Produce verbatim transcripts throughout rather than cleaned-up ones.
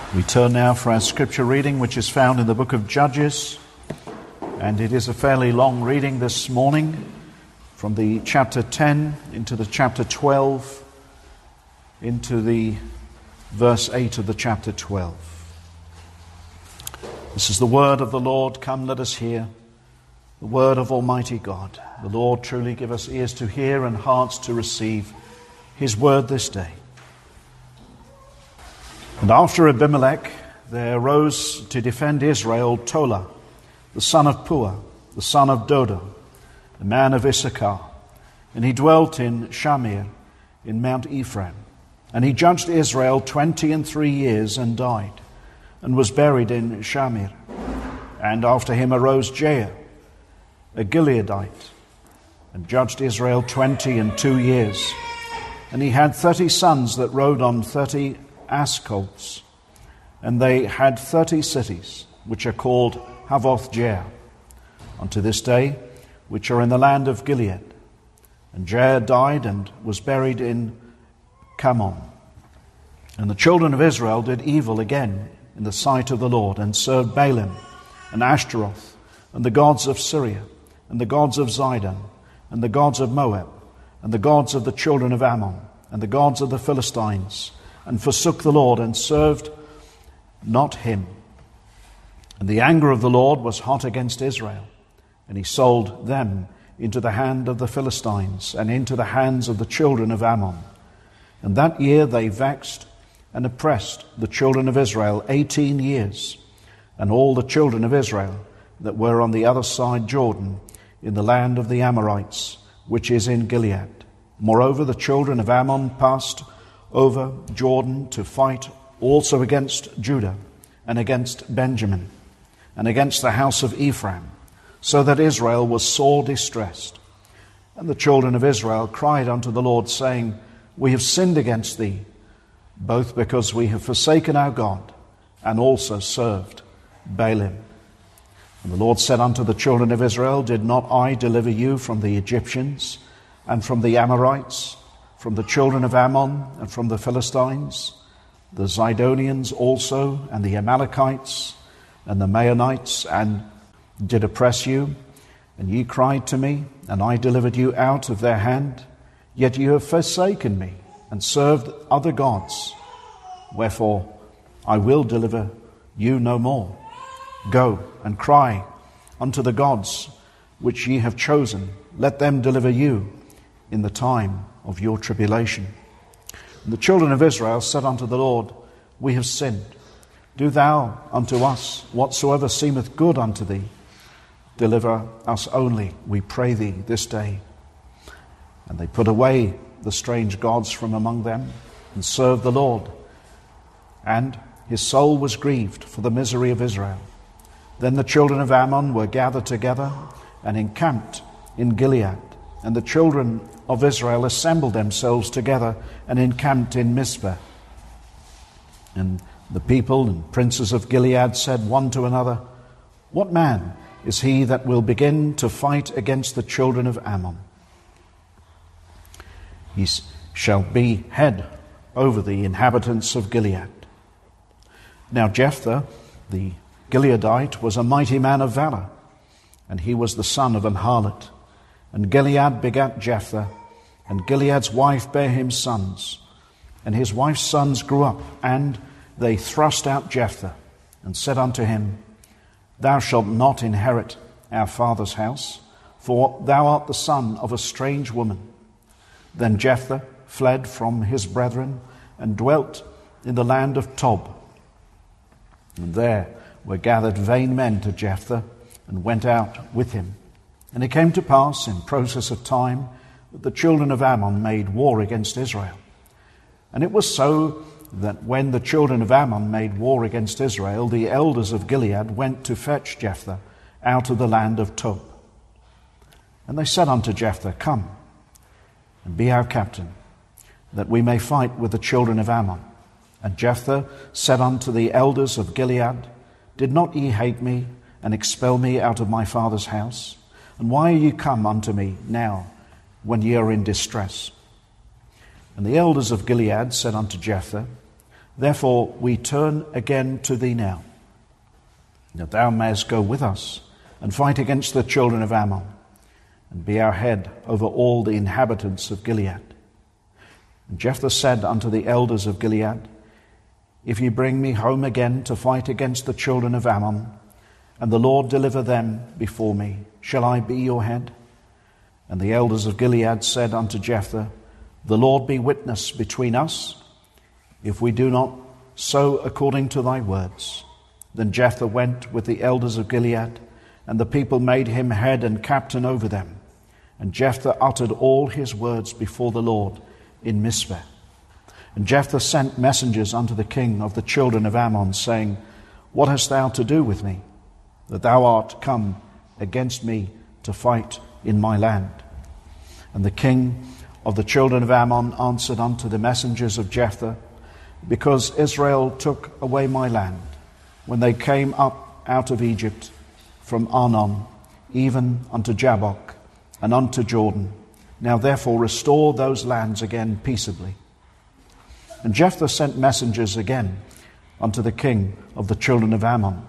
We turn now for our scripture reading, which is found in the book of Judges, and it is a fairly long reading this morning, from the chapter ten into the chapter twelve, into the verse eight of the chapter twelve. This is the word of the Lord. Come, let us hear the word of Almighty God. The Lord truly give us ears to hear and hearts to receive His word this day. And after Abimelech, there arose to defend Israel Tola, the son of Puah, the son of Dodo, the man of Issachar. And he dwelt in Shamir, in Mount Ephraim. And he judged Israel twenty and three years and died, and was buried in Shamir. And after him arose Jair, a Gileadite, and judged Israel twenty and two years. And he had thirty sons that rode on thirty ass colts, and they had thirty cities, which are called Havoth-Jair, unto this day, which are in the land of Gilead. And Jair died and was buried in Kamon. And the children of Israel did evil again in the sight of the Lord, and served Baalim and Ashtaroth, and the gods of Syria, and the gods of Zidon, and the gods of Moab, and the gods of the children of Ammon, and the gods of the Philistines, and forsook the Lord, and served not him. And the anger of the Lord was hot against Israel, and he sold them into the hand of the Philistines, and into the hands of the children of Ammon. And that year they vexed and oppressed the children of Israel eighteen years, and all the children of Israel that were on the other side Jordan, in the land of the Amorites, which is in Gilead. Moreover, the children of Ammon passed over Jordan to fight also against Judah, and against Benjamin, and against the house of Ephraim, so that Israel was sore distressed. And the children of Israel cried unto the Lord, saying, We have sinned against thee, both because we have forsaken our God, and also served Baalim. And the Lord said unto the children of Israel, Did not I deliver you from the Egyptians, and from the Amorites, from the children of Ammon, and from the Philistines, the Zidonians also, and the Amalekites, and the Maonites, and did oppress you? And ye cried to me, and I delivered you out of their hand. Yet you have forsaken me, and served other gods. Wherefore I will deliver you no more. Go and cry unto the gods which ye have chosen. Let them deliver you in the time of your tribulation. And the children of Israel said unto the Lord, We have sinned. Do thou unto us whatsoever seemeth good unto thee. Deliver us only, we pray thee, this day. And they put away the strange gods from among them, and served the Lord. And his soul was grieved for the misery of Israel. Then the children of Ammon were gathered together, and encamped in Gilead. And the children of Israel assembled themselves together, and encamped in Mizpeh. And the people and princes of Gilead said one to another, What man is he that will begin to fight against the children of Ammon? He shall be head over the inhabitants of Gilead. Now Jephthah, the Gileadite, was a mighty man of valor, and he was the son of an harlot. And Gilead begat Jephthah, and Gilead's wife bare him sons. And his wife's sons grew up, and they thrust out Jephthah, and said unto him, Thou shalt not inherit our father's house, for thou art the son of a strange woman. Then Jephthah fled from his brethren, and dwelt in the land of Tob. And there were gathered vain men to Jephthah, and went out with him. And it came to pass in process of time that the children of Ammon made war against Israel. And it was so that when the children of Ammon made war against Israel, the elders of Gilead went to fetch Jephthah out of the land of Tob. And they said unto Jephthah, Come, and be our captain, that we may fight with the children of Ammon. And Jephthah said unto the elders of Gilead, Did not ye hate me, and expel me out of my father's house? And why are ye come unto me now, when ye are in distress? And the elders of Gilead said unto Jephthah, Therefore we turn again to thee now, that thou mayest go with us and fight against the children of Ammon, and be our head over all the inhabitants of Gilead. And Jephthah said unto the elders of Gilead, If ye bring me home again to fight against the children of Ammon, and the Lord deliver them before me, shall I be your head? And the elders of Gilead said unto Jephthah, The Lord be witness between us, if we do not so according to thy words. Then Jephthah went with the elders of Gilead, and the people made him head and captain over them. And Jephthah uttered all his words before the Lord in Mizpeh. And Jephthah sent messengers unto the king of the children of Ammon, saying, What hast thou to do with me, that thou art come against me to fight in my land? And the king of the children of Ammon answered unto the messengers of Jephthah, Because Israel took away my land, when they came up out of Egypt from Arnon, even unto Jabbok, and unto Jordan. Now therefore restore those lands again peaceably. And Jephthah sent messengers again unto the king of the children of Ammon,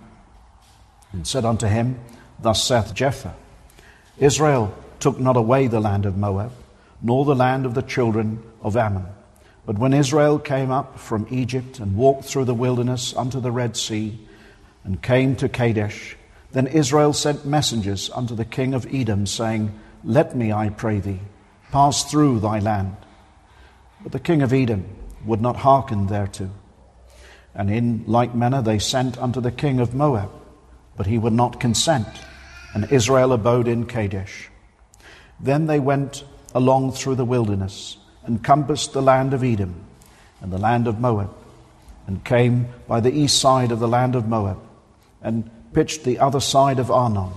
and said unto him, Thus saith Jephthah, Israel took not away the land of Moab, nor the land of the children of Ammon. But when Israel came up from Egypt and walked through the wilderness unto the Red Sea, and came to Kadesh, then Israel sent messengers unto the king of Edom, saying, Let me, I pray thee, pass through thy land. But the king of Edom would not hearken thereto. And in like manner they sent unto the king of Moab, but he would not consent, and Israel abode in Kadesh. Then they went along through the wilderness, and compassed the land of Edom, and the land of Moab, and came by the east side of the land of Moab, and pitched the other side of Arnon,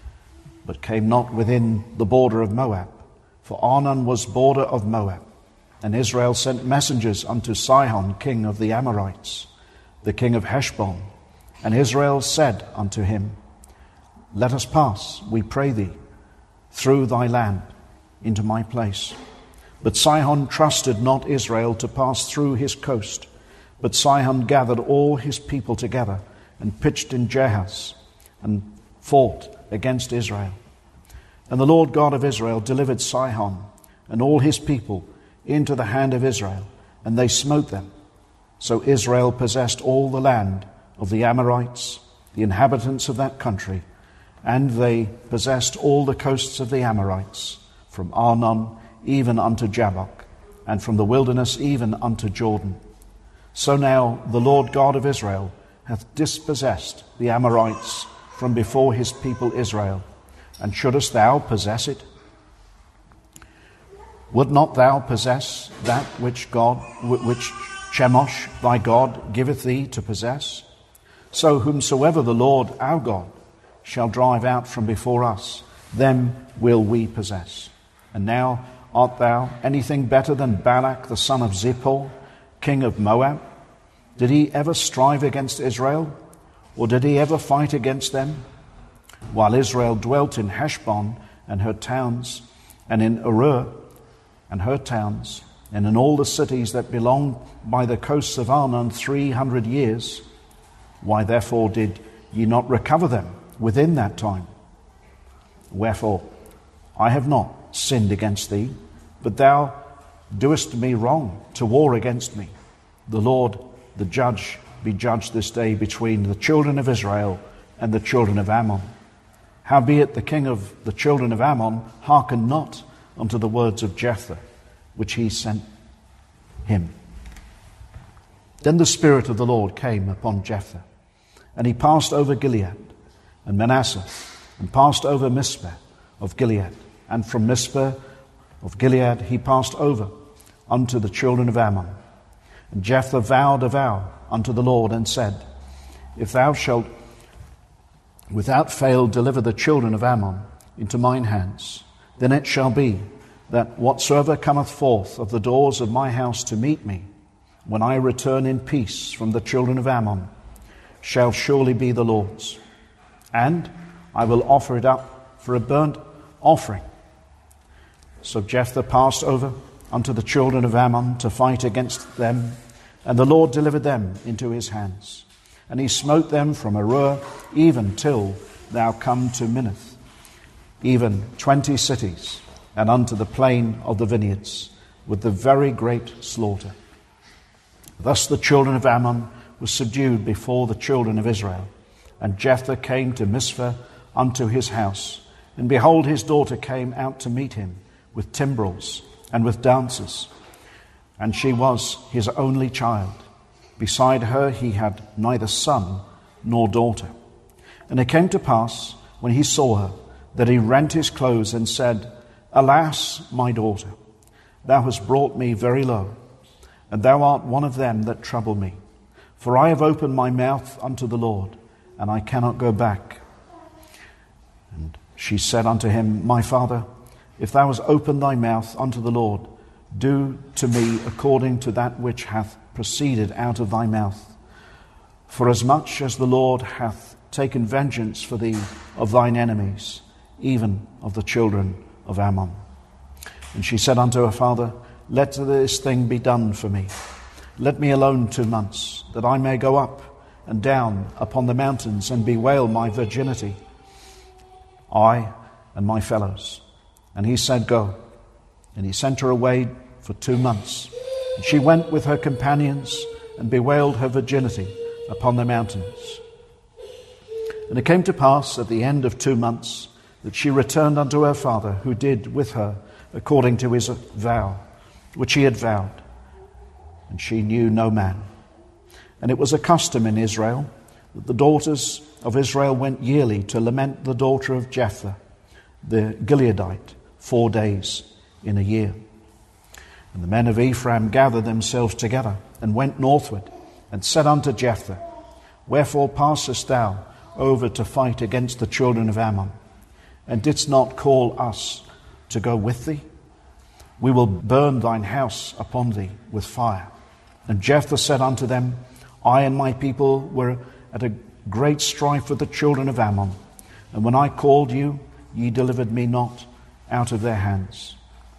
but came not within the border of Moab, for Arnon was border of Moab. And Israel sent messengers unto Sihon, king of the Amorites, the king of Heshbon. And Israel said unto him, Let us pass, we pray thee, through thy land into my place. But Sihon trusted not Israel to pass through his coast, but Sihon gathered all his people together, and pitched in Jahaz, and fought against Israel. And the Lord God of Israel delivered Sihon and all his people into the hand of Israel, and they smote them. So Israel possessed all the land of the Amorites, the inhabitants of that country, and they possessed all the coasts of the Amorites, from Arnon even unto Jabbok, and from the wilderness even unto Jordan. So now the Lord God of Israel hath dispossessed the Amorites from before his people Israel. And shouldest thou possess it? Would not thou possess that which God, which Chemosh thy God giveth thee to possess? So whomsoever the Lord our God shall drive out from before us, them will we possess. And now art thou anything better than Balak the son of Zippor, king of Moab? Did he ever strive against Israel, or did he ever fight against them? While Israel dwelt in Heshbon and her towns, and in Aroer and her towns, and in all the cities that belong by the coasts of Arnon three hundred years, why therefore did ye not recover them within that time? Wherefore, I have not sinned against thee, but thou doest me wrong to war against me. The Lord, the judge, be judged this day between the children of Israel and the children of Ammon. Howbeit the king of the children of Ammon hearkened not unto the words of Jephthah, which he sent him. Then the Spirit of the Lord came upon Jephthah, and he passed over Gilead and Manasseh, and passed over Mizpeh of Gilead. And from Mizpeh of Gilead he passed over unto the children of Ammon. And Jephthah vowed a vow unto the Lord, and said, If thou shalt without fail deliver the children of Ammon into mine hands, then it shall be that whatsoever cometh forth of the doors of my house to meet me, when I return in peace from the children of Ammon, shall surely be the Lord's. And I will offer it up for a burnt offering. So Jephthah passed over unto the children of Ammon to fight against them, And the Lord delivered them into his hands. And he smote them from Aroer even till thou come to Minnith, even twenty cities, and unto the plain of the vineyards, with the very great slaughter. Thus the children of Ammon were subdued before the children of Israel. And Jephthah came to Mizpah unto his house. And behold, his daughter came out to meet him with timbrels and with dances. And she was his only child. Beside her he had neither son nor daughter. And it came to pass, when he saw her, that he rent his clothes and said, Alas, my daughter, thou hast brought me very low, and thou art one of them that trouble me. For I have opened my mouth unto the Lord, and I cannot go back. And she said unto him, My father, if thou hast opened thy mouth unto the Lord, do to me according to that which hath proceeded out of thy mouth. Forasmuch as the Lord hath taken vengeance for thee of thine enemies, even of the children of Ammon. And she said unto her father, Let this thing be done for me. Let me alone two months, that I may go up and down upon the mountains and bewail my virginity, I and my fellows. And he said, Go. And he sent her away for two months. And she went with her companions and bewailed her virginity upon the mountains. And it came to pass at the end of two months that she returned unto her father, who did with her according to his vow, which he had vowed. And she knew no man. And it was a custom in Israel that the daughters of Israel went yearly to lament the daughter of Jephthah, the Gileadite, four days in a year. And the men of Ephraim gathered themselves together and went northward and said unto Jephthah, Wherefore passest thou over to fight against the children of Ammon, and didst not call us to go with thee? We will burn thine house upon thee with fire. And Jephthah said unto them, I and my people were at a great strife with the children of Ammon, and when I called you, ye delivered me not out of their hands.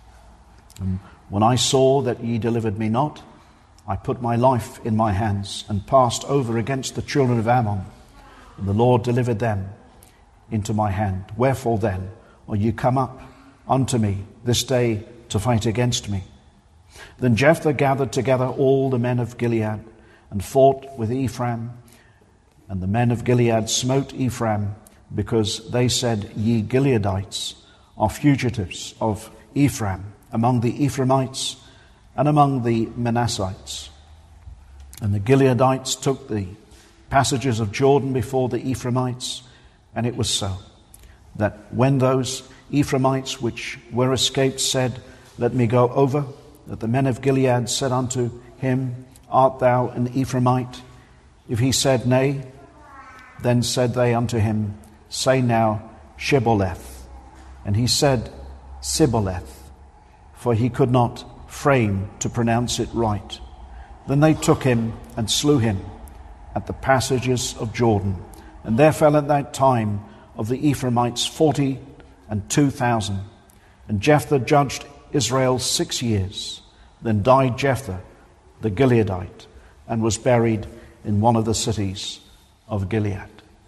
And when I saw that ye delivered me not, I put my life in my hands, and passed over against the children of Ammon, and the Lord delivered them into my hand. Wherefore then are you come up unto me this day to fight against me? Then Jephthah gathered together all the men of Gilead, and fought with Ephraim. And the men of Gilead smote Ephraim, because they said, Ye Gileadites are fugitives of Ephraim among the Ephraimites and among the Manassites. And the Gileadites took the passages of Jordan before the Ephraimites, and it was so, that when those Ephraimites which were escaped said, Let me go over, that the men of Gilead said unto him, Art thou an Ephraimite? If he said, Nay, then said they unto him, Say now, Shibboleth. And he said, Sibboleth, for he could not frame to pronounce it right. Then they took him and slew him at the passages of Jordan. And there fell at that time of the Ephraimites forty and two thousand. And Jephthah judged Israel six years. Then died Jephthah the Gileadite, and was buried in one of the cities of Gilead.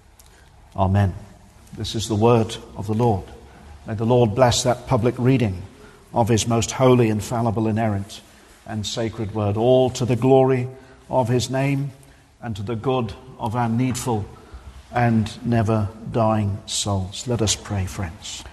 Amen. This is the word of the Lord. May the Lord bless that public reading of his most holy, infallible, inerrant, and sacred word, all to the glory of his name and to the good of our needful and never dying souls. Let us pray, friends.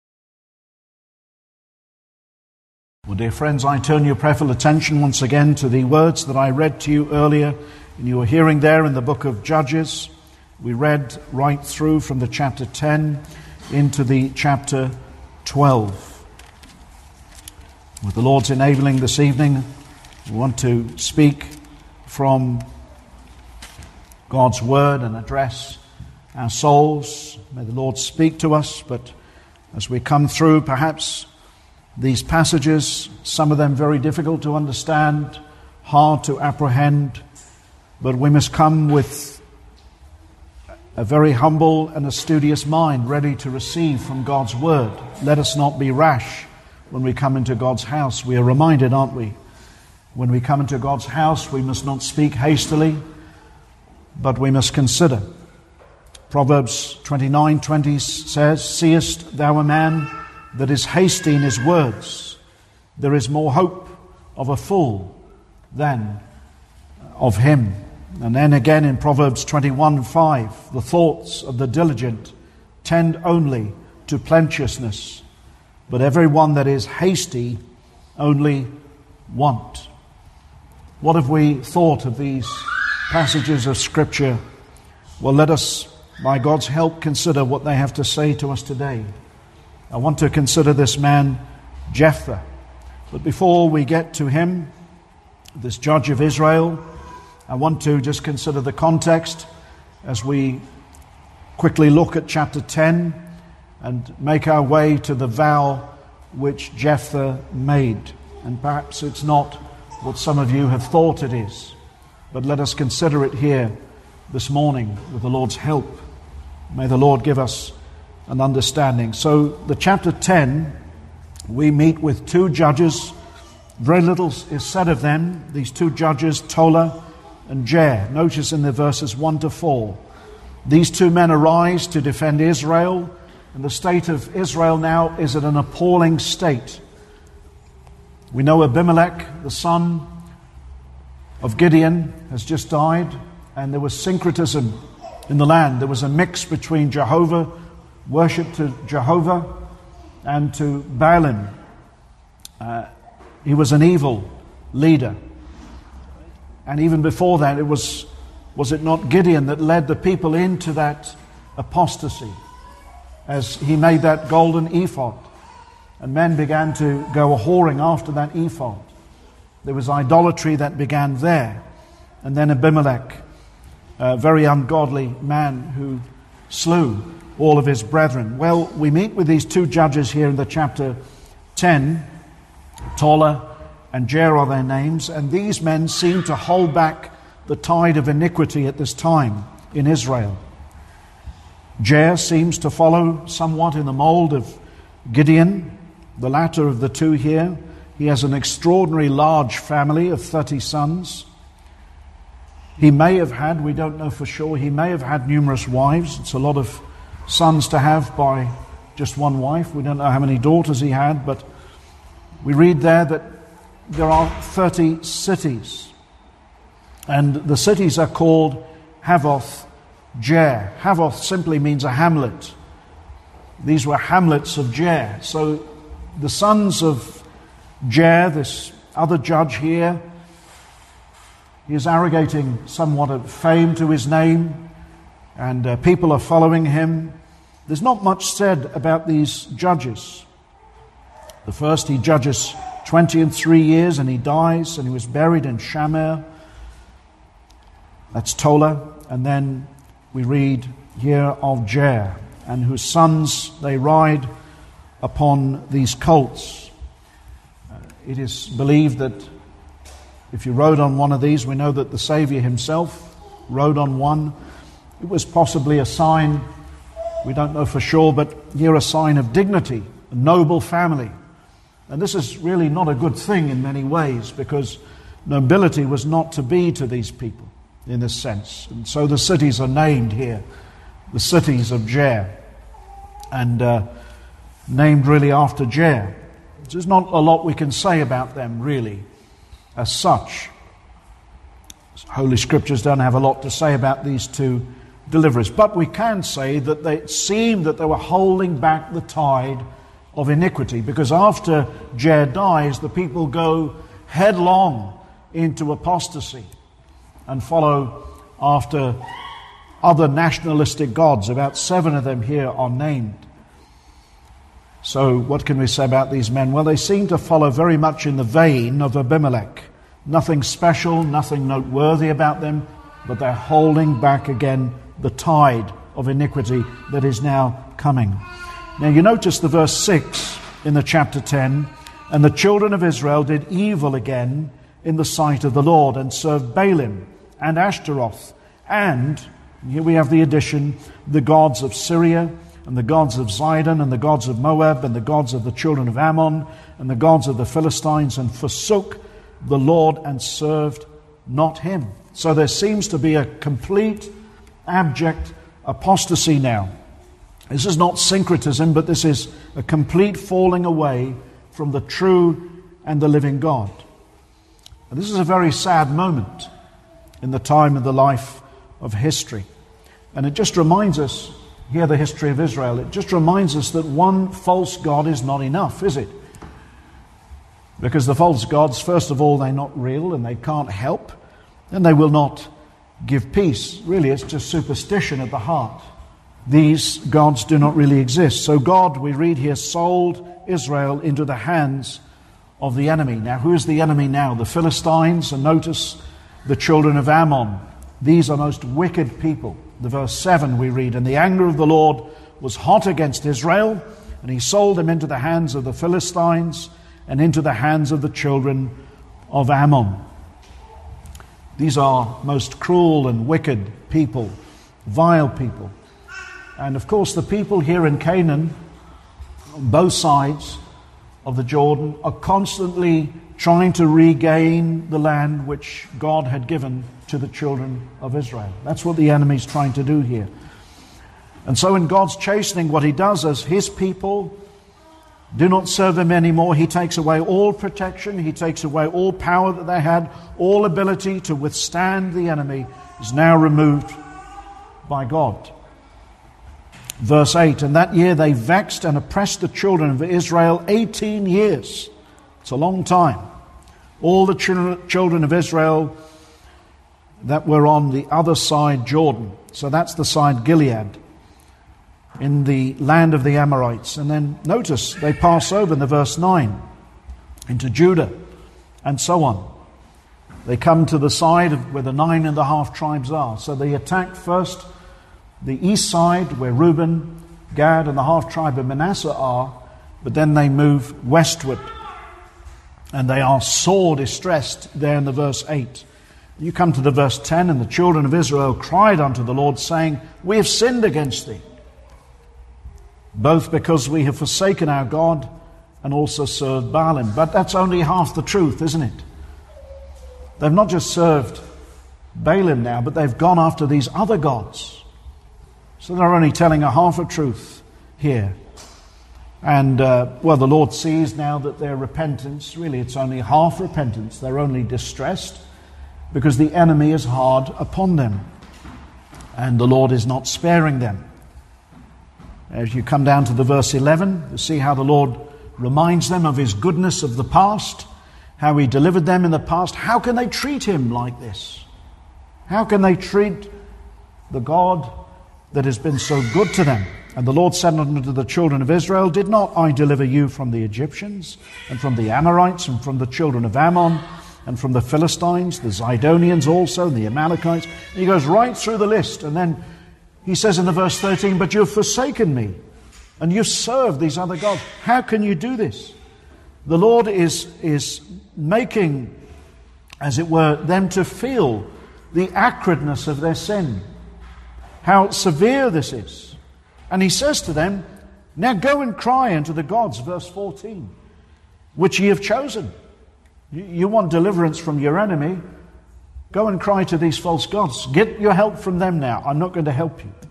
Well, dear friends, I turn your prayerful attention once again to the words that I read to you earlier in your hearing there in the book of Judges. We read right through from the chapter ten into the chapter twelve. With the Lord's enabling this evening, we want to speak from God's word and address our souls. May the Lord speak to us, but as we come through perhaps these passages, some of them very difficult to understand, hard to apprehend, but we must come with a very humble and a studious mind, ready to receive from God's word. Let us not be rash when we come into God's house. We are reminded, aren't we, When we come into God's house, we must not speak hastily, but we must consider. Proverbs twenty-nine twenty says, "Seest thou a man that is hasty in his words? There is more hope of a fool than of him." And then again in Proverbs twenty-one five, "The thoughts of the diligent tend only to plenteousness, but every one that is hasty only want." What have we thought of these passages of Scripture? Well, let us, by God's help, consider what they have to say to us today. I want to consider this man, Jephthah. But before we get to him, this judge of Israel, I want to just consider the context as we quickly look at chapter ten and make our way to the vow which Jephthah made. And perhaps it's not what some of you have thought it is, but let us consider it here this morning with the Lord's help. May the Lord give us an understanding. So the chapter ten, we meet with two judges. Very little is said of them, these two judges, Tola and Jair. Notice in the verses one to four. These two men arise to defend Israel, and the state of Israel now is at an appalling state. We know Abimelech, the son of Gideon, has just died, and there was syncretism in the land. There was a mix between Jehovah, worship to Jehovah, and to Baalim. Uh, he was an evil leader. And even before that, it was, was it not Gideon that led the people into that apostasy as he made that golden ephod? And men began to go a-whoring after that ephod. There was idolatry that began there. And then Abimelech, a very ungodly man who slew all of his brethren. Well, we meet with these two judges here in the chapter ten. Tola and Jair are their names. And these men seem to hold back the tide of iniquity at this time in Israel. Jair seems to follow somewhat in the mold of Gideon, the latter of the two here. He has an extraordinary large family of thirty sons. He may have had, we don't know for sure, he may have had numerous wives. It's a lot of sons to have by just one wife. We don't know how many daughters he had, but we read there that there are thirty cities. And the cities are called Havoth Jair. Havoth simply means a hamlet. These were hamlets of Jair. So the sons of Jair, this other judge here, he is arrogating somewhat of fame to his name, and uh, people are following him. There's not much said about these judges. The first, he judges twenty and three years, and he dies, and he was buried in Shamir. That's Tola. And then we read here of Jair, and whose sons, they ride upon these colts. Uh, it is believed that if you rode on one of these, we know that the Savior himself rode on one. It was possibly a sign, we don't know for sure, but here a sign of dignity, a noble family. And this is really not a good thing in many ways, because nobility was not to be to these people in this sense. And so the cities are named here, the cities of Jair, and uh, named really after Jair. There's not a lot we can say about them really as such. Holy Scriptures don't have a lot to say about these two deliverers, but we can say that they, it seemed that they were holding back the tide of iniquity, because after Jair dies, the people go headlong into apostasy and follow after other nationalistic gods. About seven of them here are named. So what can we say about these men? Well, they seem to follow very much in the vein of Abimelech. Nothing special, nothing noteworthy about them, but they're holding back again the tide of iniquity that is now coming. Now you notice the verse six in the chapter ten, and the children of Israel did evil again in the sight of the Lord, and served Baalim and Ashtaroth, and, here we have the addition, the gods of Syria, and the gods of Zidon, and the gods of Moab, and the gods of the children of Ammon, and the gods of the Philistines, and forsook the Lord and served not him. So there seems to be a complete, abject apostasy now. This is not syncretism, but this is a complete falling away from the true and the living God. And this is a very sad moment in the time of the life of history. And it just reminds us, here the history of Israel, it just reminds us that one false god is not enough, is it? Because the false gods, first of all, they're not real and they can't help, and they will not give peace. Really, it's just superstition at the heart. These gods do not really exist. So God, we read here, sold Israel into the hands of the enemy. Now, who is the enemy now? The Philistines, and notice the children of Ammon. These are most wicked people. The verse seven we read, and the anger of the Lord was hot against Israel, and he sold them into the hands of the Philistines and into the hands of the children of Ammon. These are most cruel and wicked people, vile people. And of course, the people here in Canaan, on both sides of the Jordan, are constantly trying to regain the land which God had given to the children of Israel. That's what the enemy's trying to do here. And so in God's chastening, what he does is his people do not serve him anymore. He takes away all protection. He takes away all power that they had. All ability to withstand the enemy is now removed by God. Verse eight, and that year they vexed and oppressed the children of Israel eighteen years. It's a long time. All the ch- children of Israel that were on the other side Jordan. So that's the side Gilead, in the land of the Amorites. And then notice they pass over in the verse nine into Judah and so on. They come to the side of where the nine and a half tribes are. So they attack first the east side where Reuben, Gad and the half tribe of Manasseh are, but then they move westward. And they are sore distressed there in the verse eight. You come to the verse ten, and the children of Israel cried unto the Lord, saying, we have sinned against thee, both because we have forsaken our God and also served Baalim. But that's only half the truth, isn't it? They've not just served Baalim now, but they've gone after these other gods. So they're only telling a half a truth here. And, uh, well, the Lord sees now that their repentance, really it's only half repentance. They're only distressed because the enemy is hard upon them. And the Lord is not sparing them. As you come down to the verse eleven, you see how the Lord reminds them of his goodness of the past, how he delivered them in the past. How can they treat him like this? How can they treat the God that has been so good to them? And the Lord said unto the children of Israel, did not I deliver you from the Egyptians, and from the Amorites, and from the children of Ammon, and from the Philistines, the Zidonians also, and the Amalekites? And he goes right through the list, and then he says in the verse thirteen, but you've forsaken me, and you've served these other gods. How can you do this? The Lord is, is making, as it were, them to feel the acridness of their sin, how severe this is. And he says to them, now go and cry unto the gods, verse fourteen, which ye have chosen. You, you want deliverance from your enemy, go and cry to these false gods. Get your help from them now. I'm not going to help you.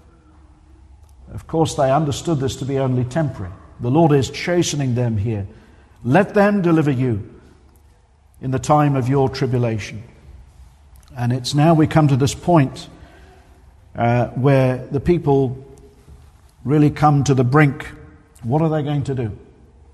Of course, they understood this to be only temporary. The Lord is chastening them here. Let them deliver you in the time of your tribulation. And it's now we come to this point uh, where the people really come to the brink. What are they going to do?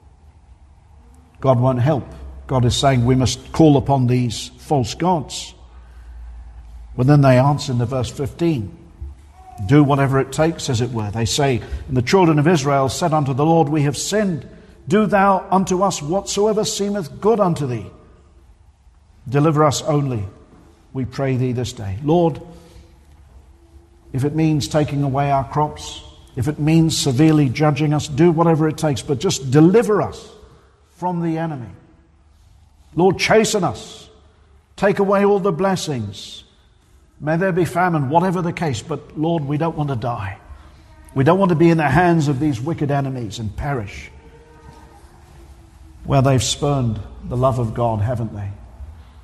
God won't help. God is saying we must call upon these false gods. Well, then they answer in the verse fifteen. Do whatever it takes, as it were. They say, and the children of Israel said unto the Lord, we have sinned. Do thou unto us whatsoever seemeth good unto thee. Deliver us only, we pray thee this day. Lord, if it means taking away our crops, if it means severely judging us, do whatever it takes, but just deliver us from the enemy. Lord, chasten us. Take away all the blessings. May there be famine, whatever the case, but Lord, we don't want to die. We don't want to be in the hands of these wicked enemies and perish. Well, they've spurned the love of God, haven't they?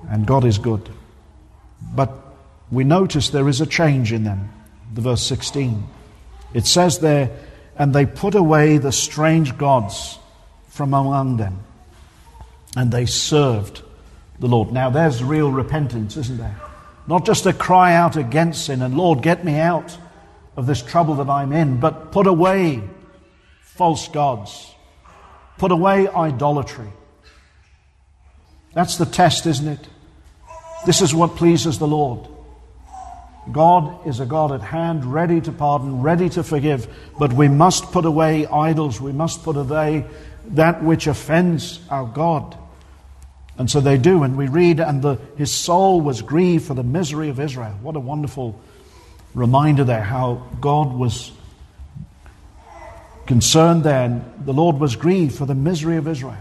and God is good. But we notice there is a change in them. The verse sixteen. It says there, and they put away the strange gods from among them, and they served the Lord. Now there's real repentance, isn't there? Not just a cry out against sin and, Lord, get me out of this trouble that I'm in, but put away false gods. Put away idolatry. That's the test, isn't it? This is what pleases the Lord. God is a God at hand, ready to pardon, ready to forgive, but we must put away idols. We must put away that which offends our God. And so they do, and we read, and the, his soul was grieved for the misery of Israel. What a wonderful reminder there, how God was concerned there, and the Lord was grieved for the misery of Israel.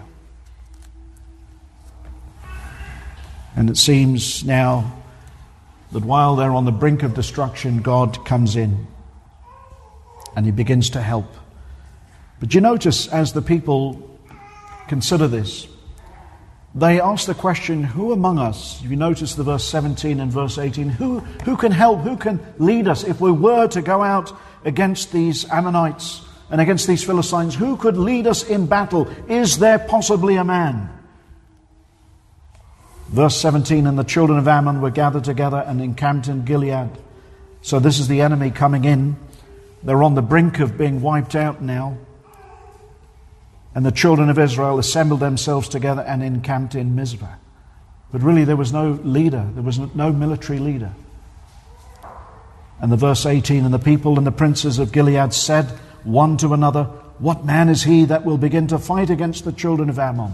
And it seems now that while they're on the brink of destruction, God comes in and he begins to help. But you notice as the people consider this, they ask the question, who among us, if you notice the verse seventeen and verse eighteen, who, who can help, who can lead us if we were to go out against these Ammonites and against these Philistines? Who could lead us in battle? Is there possibly a man? Verse seventeen, and the children of Ammon were gathered together and encamped in Gilead. So this is the enemy coming in. They're on the brink of being wiped out now. And the children of Israel assembled themselves together and encamped in Mizpah. But really there was no leader. There was no military leader. And the verse eighteen, and the people and the princes of Gilead said one to another, what man is he that will begin to fight against the children of Ammon?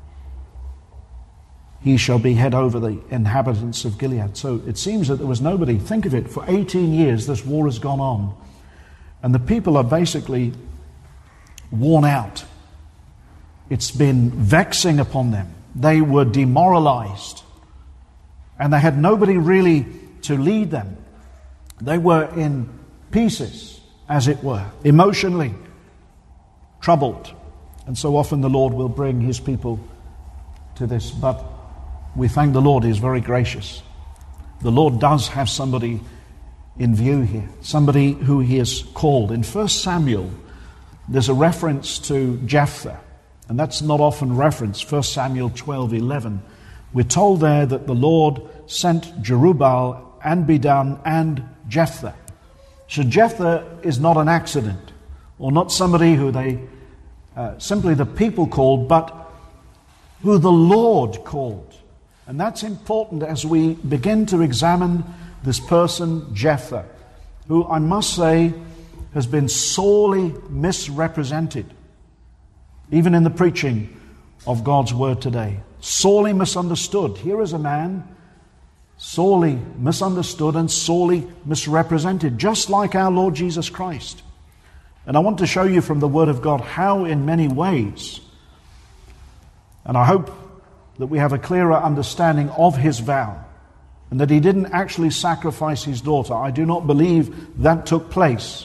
He shall be head over the inhabitants of Gilead. So it seems that there was nobody. Think of it, for eighteen years this war has gone on. And the people are basically worn out. It's been vexing upon them. They were demoralized. And they had nobody really to lead them. They were in pieces, as it were, emotionally troubled. And so often the Lord will bring his people to this. But we thank the Lord, he is very gracious. The Lord does have somebody in view here, somebody who he has called. In First Samuel, there's a reference to Jephthah, and that's not often referenced. First Samuel twelve eleven. We're told there that the Lord sent Jerubbaal and Bedan and Jephthah. So Jephthah is not an accident, or not somebody who they, uh, simply the people called, but who the Lord called. And that's important as we begin to examine this person, Jephthah, who I must say has been sorely misrepresented, even in the preaching of God's word today. Sorely misunderstood. Here is a man sorely misunderstood and sorely misrepresented, just like our Lord Jesus Christ. And I want to show you from the Word of God how in many ways, and I hope that we have a clearer understanding of his vow, and that he didn't actually sacrifice his daughter. I do not believe that took place.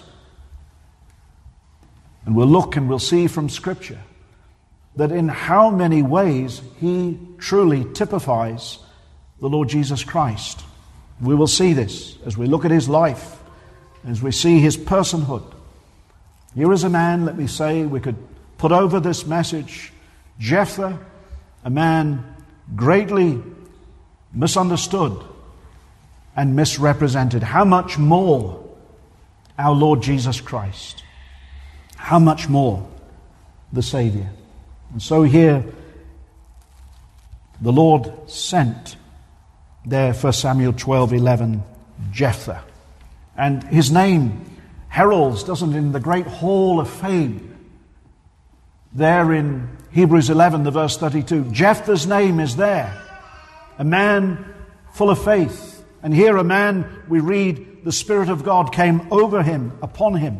And we'll look and we'll see from Scripture that in how many ways he truly typifies the Lord Jesus Christ. We will see this as we look at his life, as we see his personhood. Here is a man, let me say, we could put over this message, Jephthah, a man greatly misunderstood and misrepresented. How much more our Lord Jesus Christ? How much more the Savior? And so here the Lord sent there, First Samuel twelve eleven, Jephthah. And his name heralds, doesn't it, in the great hall of fame. There in Hebrews eleven, the verse thirty-two, Jephthah's name is there. A man full of faith. And here a man, we read, the Spirit of God came over him, upon him.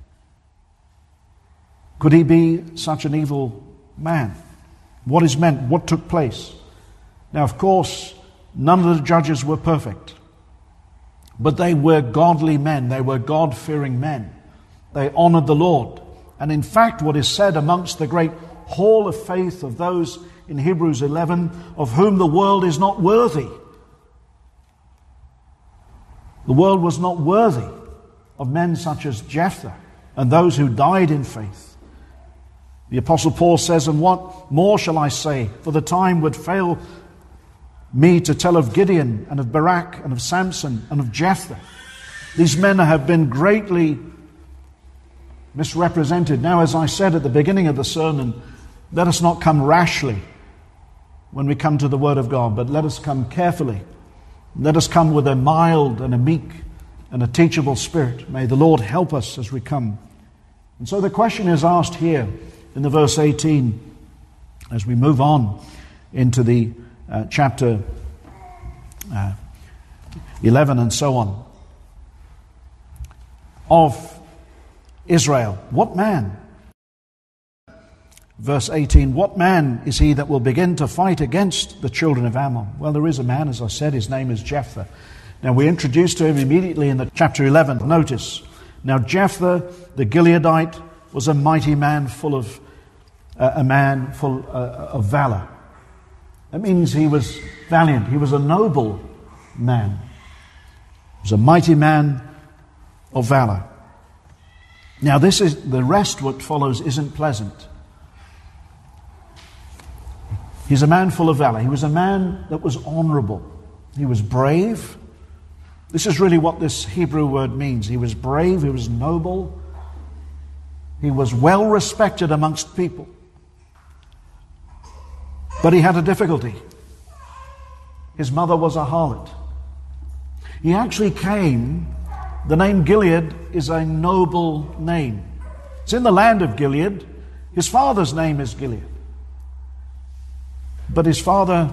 Could he be such an evil man? What is meant? What took place? Now, of course, none of the judges were perfect. But they were godly men. They were God-fearing men. They honored the Lord. And in fact, what is said amongst the great hall of faith of those in Hebrews eleven, of whom the world is not worthy. The world was not worthy of men such as Jephthah and those who died in faith. The Apostle Paul says, and what more shall I say? For the time would fail me to tell of Gideon and of Barak and of Samson and of Jephthah. These men have been greatly misrepresented. Now, as I said at the beginning of the sermon, let us not come rashly when we come to the Word of God, but let us come carefully. Let us come with a mild and a meek and a teachable spirit. May the Lord help us as we come. And so the question is asked here in the verse eighteen, as we move on into the uh, chapter uh, eleven and so on, of Israel. What man? Verse eighteen, what man is he that will begin to fight against the children of Ammon? Well, there is a man, as I said, his name is Jephthah. Now, we're introduced to him immediately in the chapter eleven. Notice, now Jephthah the Gileadite was a mighty man, full of uh, a man full uh, of valor. That means he was valiant. He was a noble man. He was a mighty man of valor. Now, this is the rest. What follows isn't pleasant. He's a man full of valor. He was a man that was honorable. He was brave. This is really what this Hebrew word means. He was brave. He was noble. He was well respected amongst people. But he had a difficulty. His mother was a harlot. He actually came, the name Gilead is a noble name. It's in the land of Gilead. His father's name is Gilead. But his father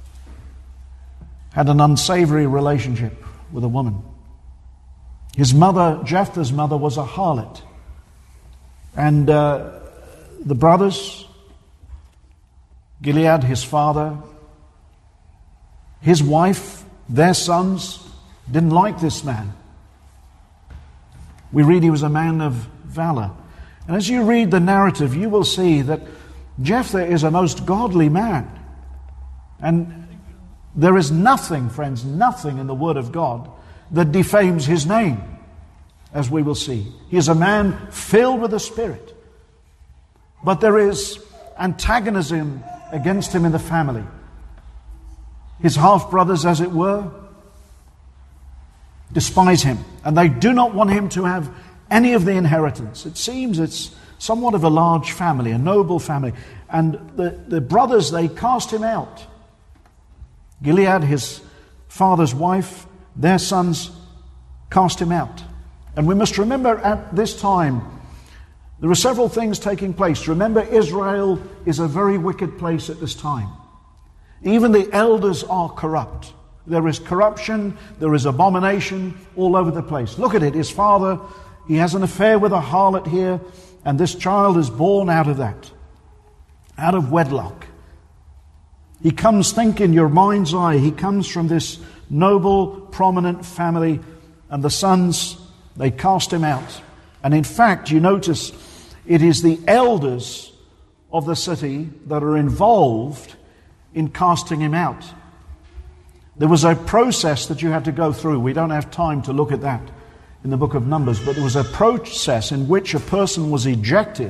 had an unsavory relationship with a woman. His mother, Jephthah's mother, was a harlot. And uh, the brothers, Gilead, his father, his wife, their sons, didn't like this man. We read he was a man of valor. And as you read the narrative, you will see that Jephthah is a most godly man. And there is nothing, friends, nothing in the Word of God that defames his name, as we will see. He is a man filled with the Spirit. But there is antagonism against him in the family. His half-brothers, as it were, despise him. And they do not want him to have any of the inheritance. It seems it's somewhat of a large family, a noble family. And the, the brothers, they cast him out. Gilead, his father's wife, their sons cast him out. And we must remember at this time, there are several things taking place. Remember, Israel is a very wicked place at this time. Even the elders are corrupt. There is corruption, there is abomination all over the place. Look at it, his father, he has an affair with a harlot here, and this child is born out of that, out of wedlock. He comes, think in your mind's eye, he comes from this noble, prominent family, and the sons, they cast him out. And in fact, you notice, it is the elders of the city that are involved in casting him out. There was a process that you had to go through. We don't have time to look at that in the book of Numbers, but there was a process in which a person was ejected,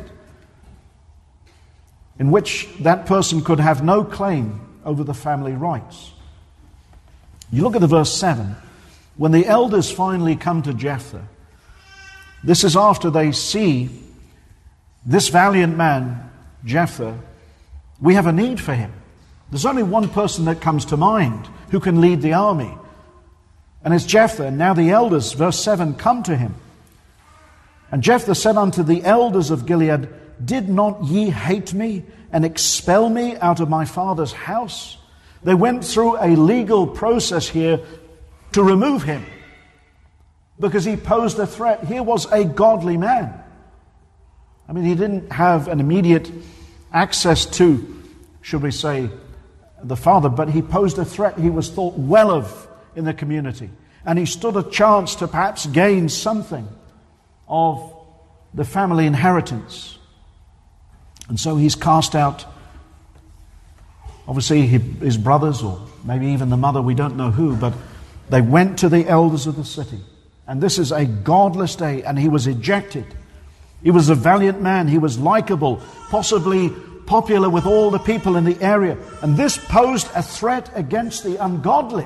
in which that person could have no claim over the family rights. You look at the verse seven. When the elders finally come to Jephthah, this is after they see this valiant man, Jephthah. We have a need for him. There's only one person that comes to mind who can lead the army, and it's Jephthah. And now the elders, verse seven, come to him. And Jephthah said unto the elders of Gilead, did not ye hate me and expel me out of my father's house? They went through a legal process here to remove him because he posed a threat. Here was a godly man. I mean, he didn't have an immediate access to, should we say, the father, but he posed a threat. He was thought well of in the community, and he stood a chance to perhaps gain something of the family inheritance. And so he's cast out obviously his brothers, or maybe even the mother, we don't know who, but they went to the elders of the city. And this is a godless day, and he was ejected. He was a valiant man. He was likable, possibly popular with all the people in the area. And this posed a threat against the ungodly.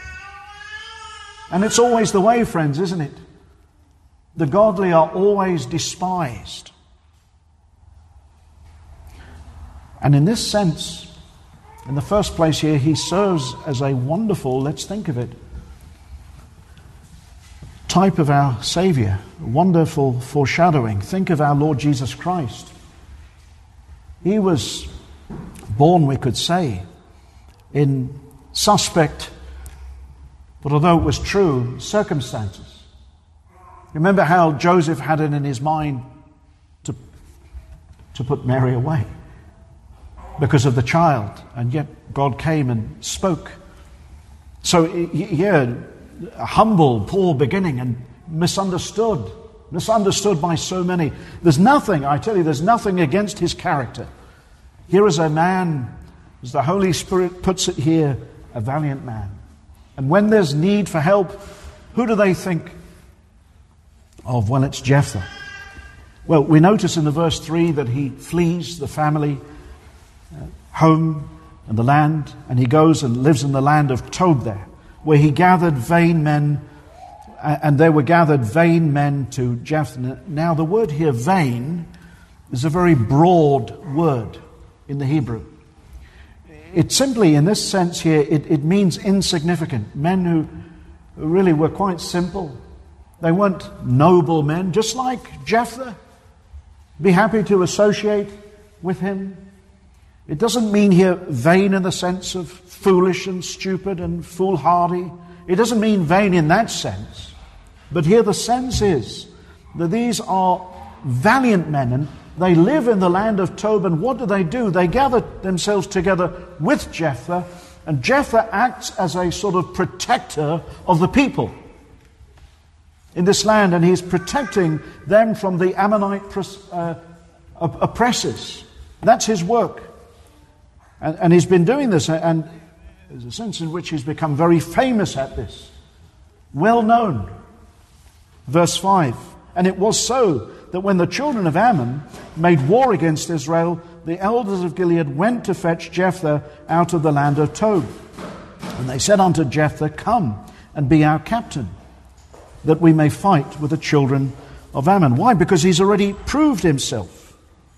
And it's always the way, friends, isn't it? The godly are always despised. And in this sense, in the first place here, he serves as a wonderful, let's think of it, type of our Savior, wonderful foreshadowing. Think of our Lord Jesus Christ. He was born, we could say, in suspect, but although it was true, circumstances. Remember how Joseph had it in his mind to, to put Mary away because of the child, and yet God came and spoke. So, yeah, a humble, poor beginning, and misunderstood. Misunderstood by so many. There's nothing, I tell you, there's nothing against his character. Here is a man, as the Holy Spirit puts it here, a valiant man. And when there's need for help, who do they think of? Well, it's Jephthah. Well, we notice in the verse three that he flees the family uh, home and the land, and he goes and lives in the land of Tob there, where he gathered vain men, and there were gathered vain men to Jephthah. Now, the word here, vain, is a very broad word in the Hebrew. It simply, in this sense here, it, it means insignificant. Men who really were quite simple. They weren't noble men, just like Jephthah. Be happy to associate with him. It doesn't mean here vain in the sense of foolish and stupid and foolhardy. It doesn't mean vain in that sense. But here the sense is that these are valiant men, and they live in the land of Tob. And what do they do? They gather themselves together with Jephthah, and Jephthah acts as a sort of protector of the people in this land, and he's protecting them from the Ammonite uh, oppressors. That's his work. And, and he's been doing this, and there's a sense in which he's become very famous at this. Well known. Verse five. And it was so that when the children of Ammon made war against Israel, the elders of Gilead went to fetch Jephthah out of the land of Tob. And they said unto Jephthah, Come and be our captain, that we may fight with the children of Ammon. Why? Because he's already proved himself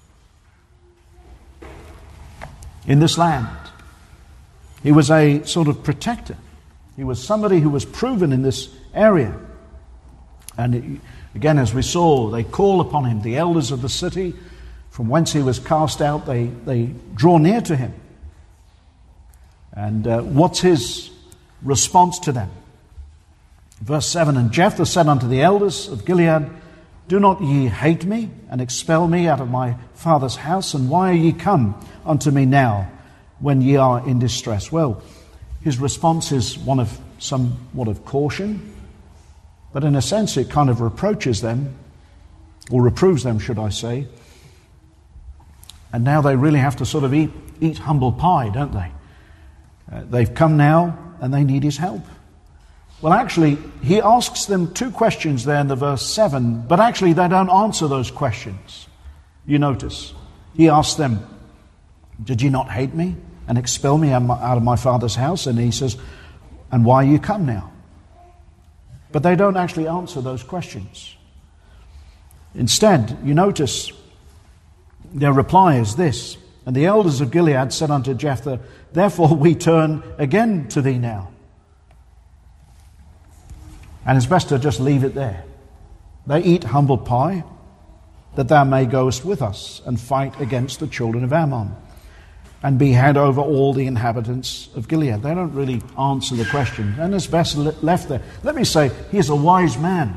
in this land. He was a sort of protector. He was somebody who was proven in this area. And it, again, as we saw, they call upon him. The elders of the city, from whence he was cast out, they, they draw near to him. And uh, what's his response to them? Verse seven, And Jephthah said unto the elders of Gilead, Do not ye hate me, and expel me out of my father's house? And why are ye come unto me now, when ye are in distress? Well, his response is one of somewhat of caution, but in a sense it kind of reproaches them, or reproves them, should I say. And now they really have to sort of eat, eat humble pie, don't they? Uh, they've come now, and they need his help. Well, actually, he asks them two questions there in the verse seven, but actually they don't answer those questions. You notice. He asks them, Did ye not hate me and expel me out of my father's house? And he says, And why are you come now? But they don't actually answer those questions. Instead, you notice their reply is this, And the elders of Gilead said unto Jephthah, Therefore we turn again to thee now. And it's best to just leave it there. They eat humble pie, that thou may goest with us and fight against the children of Ammon, and be head over all the inhabitants of Gilead. They don't really answer the question, and it's best left there. Let me say, he's a wise man.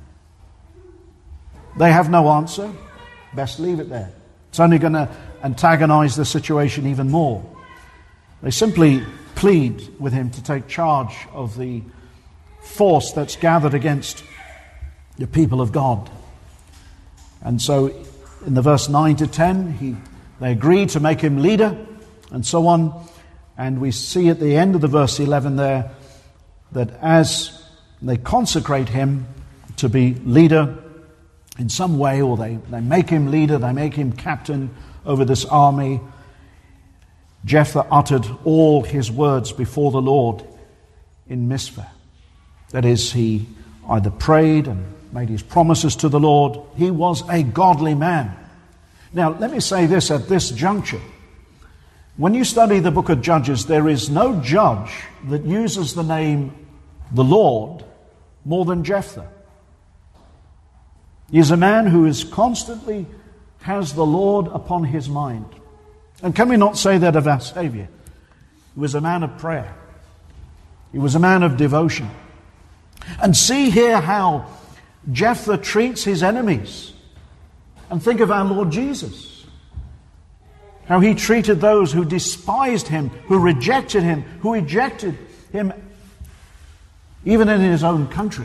They have no answer. Best leave it there. It's only going to antagonize the situation even more. They simply plead with him to take charge of the force that's gathered against the people of God. And so in the verse nine to ten, he, they agree to make him leader and so on. And we see at the end of the verse eleven there that as they consecrate him to be leader in some way, or they, they make him leader, they make him captain over this army, Jephthah uttered all his words before the Lord in Mizpah. That is, he either prayed and made his promises to the Lord. He was a godly man. Now, let me say this at this juncture. When you study the book of Judges, there is no judge that uses the name the Lord more than Jephthah. He is a man who is constantly has the Lord upon his mind. And can we not say that of our Savior? He was a man of prayer. He was a man of devotion. And see here how Jephthah treats his enemies. And think of our Lord Jesus. How he treated those who despised him, who rejected him, who ejected him, even in his own country.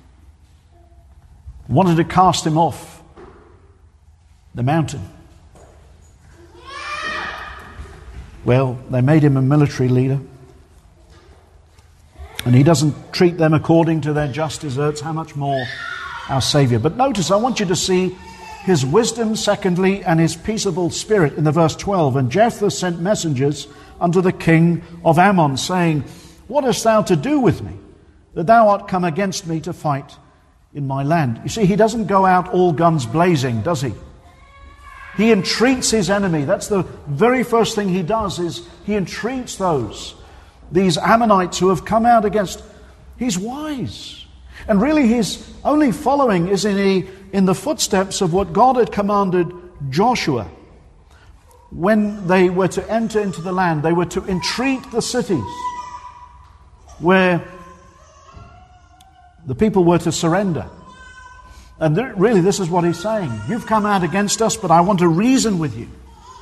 Wanted to cast him off the mountain. Well, they made him a military leader. And he doesn't treat them according to their just deserts. How much more our Savior? But notice, I want you to see his wisdom, secondly, and his peaceable spirit in the verse twelve. And Jephthah sent messengers unto the king of Ammon, saying, What hast thou to do with me, that thou art come against me to fight in my land? You see, he doesn't go out all guns blazing, does he? He entreats his enemy. That's the very first thing he does, is he entreats those, these Ammonites who have come out against. He's wise. And really his only following is in, a, in the footsteps of what God had commanded Joshua. When they were to enter into the land, they were to entreat the cities where the people were to surrender. And th- really this is what he's saying. You've come out against us, but I want to reason with you.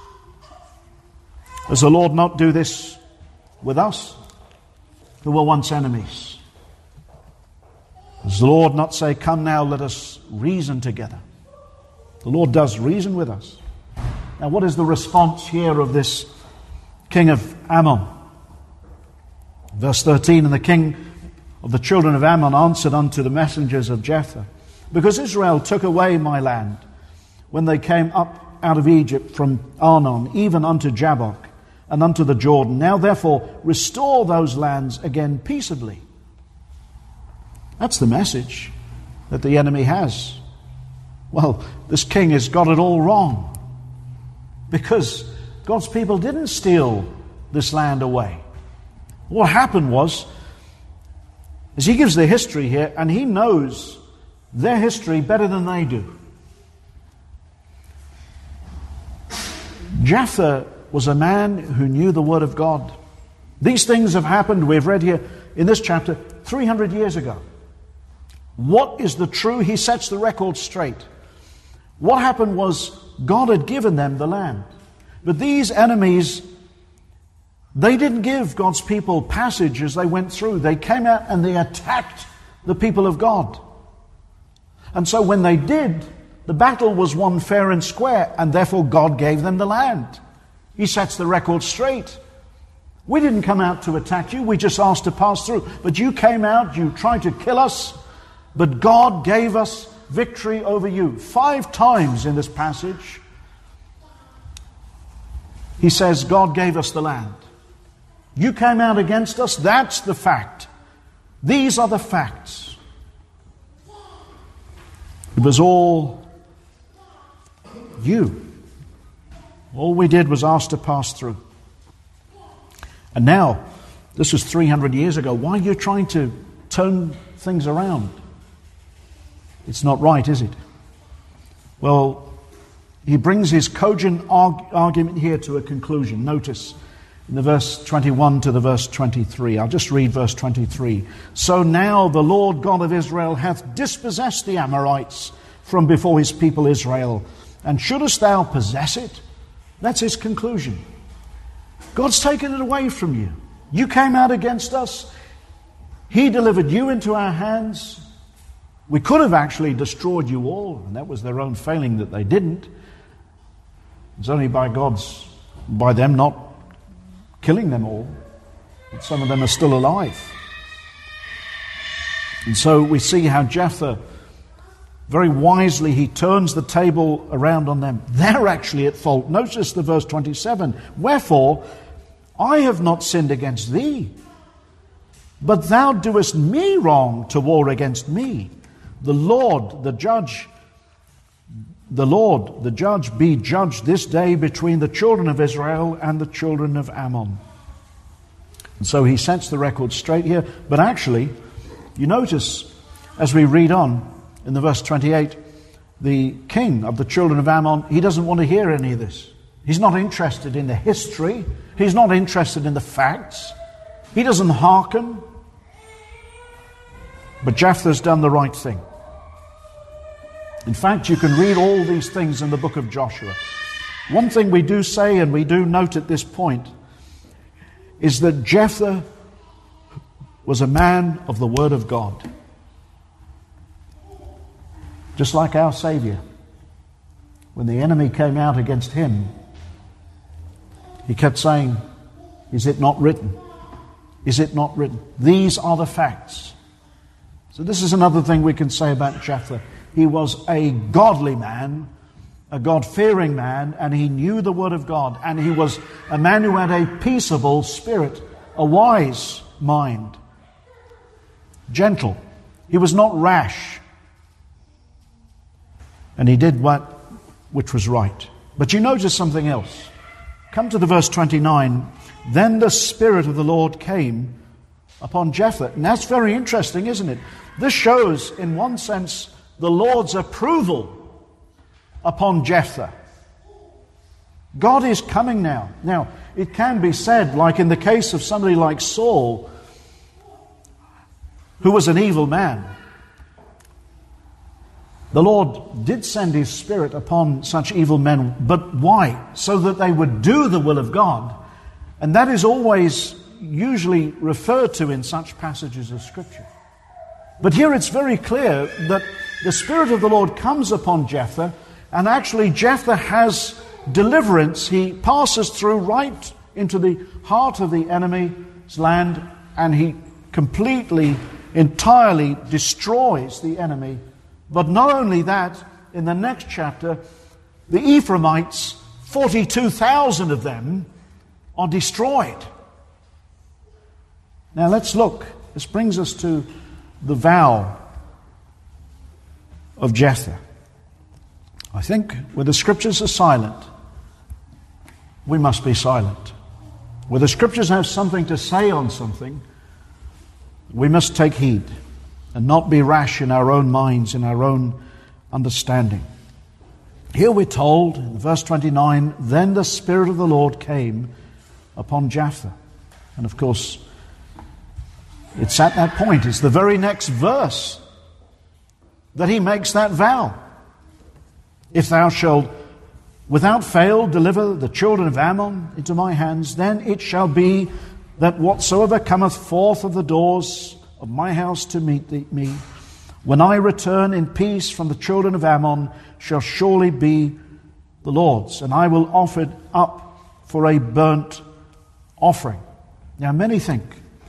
Does the Lord not do this with us, who were once enemies? Does the Lord not say, Come now, let us reason together? The Lord does reason with us. Now, what is the response here of this king of Ammon? Verse thirteen, And the king of the children of Ammon answered unto the messengers of Jephthah, Because Israel took away my land when they came up out of Egypt from Arnon, even unto Jabbok, and unto the Jordan. Now therefore restore those lands again peaceably. That's the message that the enemy has. Well, this king has got it all wrong, because God's people didn't steal this land away. What happened was, as he gives the history here, and he knows their history better than they do. Jephthah was a man who knew the Word of God. These things have happened, we've read here in this chapter, three hundred years ago. What is the true? He sets the record straight. What happened was God had given them the land. But these enemies, they didn't give God's people passage as they went through. They came out and they attacked the people of God. And so when they did, the battle was won fair and square, and therefore God gave them the land. He sets the record straight. We didn't come out to attack you, we just asked to pass through. But you came out, you tried to kill us, but God gave us victory over you. Five times in this passage, he says God gave us the land. You came out against us, that's the fact. These are the facts. It was all you. All we did was ask to pass through. And now, this was three hundred years ago. Why are you trying to turn things around? It's not right, is it? Well, he brings his cogent arg- argument here to a conclusion. Notice in the verse twenty-one to the verse twenty-three. I'll just read verse twenty-three. So now the Lord God of Israel hath dispossessed the Amorites from before his people Israel. And shouldest thou possess it? That's his conclusion. God's taken it away from you. You came out against us. He delivered you into our hands. We could have actually destroyed you all, and that was their own failing that they didn't. It's only by God's, by them not killing them all, but some of them are still alive. And so we see how Jephthah, very wisely, he turns the table around on them. They're actually at fault. Notice the verse twenty-seven. Wherefore, I have not sinned against thee, but thou doest me wrong to war against me. The Lord, the judge, the Lord, the judge, be judged this day between the children of Israel and the children of Ammon. And so he sets the record straight here. But actually, you notice as we read on in the verse twenty-eight, the king of the children of Ammon, he doesn't want to hear any of this. He's not interested in the history. He's not interested in the facts. He doesn't hearken. But Jephthah's done the right thing. In fact, you can read all these things in the book of Joshua. One thing we do say and we do note at this point is that Jephthah was a man of the Word of God. Just like our Savior. When the enemy came out against him, he kept saying, is it not written? Is it not written? These are the facts. So this is another thing we can say about Jephthah. He was a godly man, a God-fearing man, and he knew the Word of God. And he was a man who had a peaceable spirit, a wise mind, gentle. He was not rash. And he did what which was right. But you notice something else. Come to the verse twenty-nine. Then the Spirit of the Lord came upon Jephthah. And that's very interesting, isn't it? This shows, in one sense, the Lord's approval upon Jephthah. God is coming now. Now, it can be said, like in the case of somebody like Saul, who was an evil man, the Lord did send His Spirit upon such evil men, but why? So that they would do the will of God. And that is always usually referred to in such passages of Scripture. But here it's very clear that the Spirit of the Lord comes upon Jephthah, and actually Jephthah has deliverance. He passes through right into the heart of the enemy's land, and he completely, entirely destroys the enemy. But not only that, in the next chapter, the Ephraimites, forty-two thousand of them, are destroyed. Now let's look. This brings us to the vow of Jephthah. I think where the Scriptures are silent, we must be silent. Where the Scriptures have something to say on something, we must take heed and not be rash in our own minds, in our own understanding. Here we're told in verse twenty-nine, then the Spirit of the Lord came upon Jephthah. And of course, it's at that point, it's the very next verse that he makes that vow. If thou shalt without fail deliver the children of Ammon into my hands, then it shall be that whatsoever cometh forth of the doors of my house to meet thee, me, when I return in peace from the children of Ammon, shall surely be the Lord's, and I will offer it up for a burnt offering. Now many think,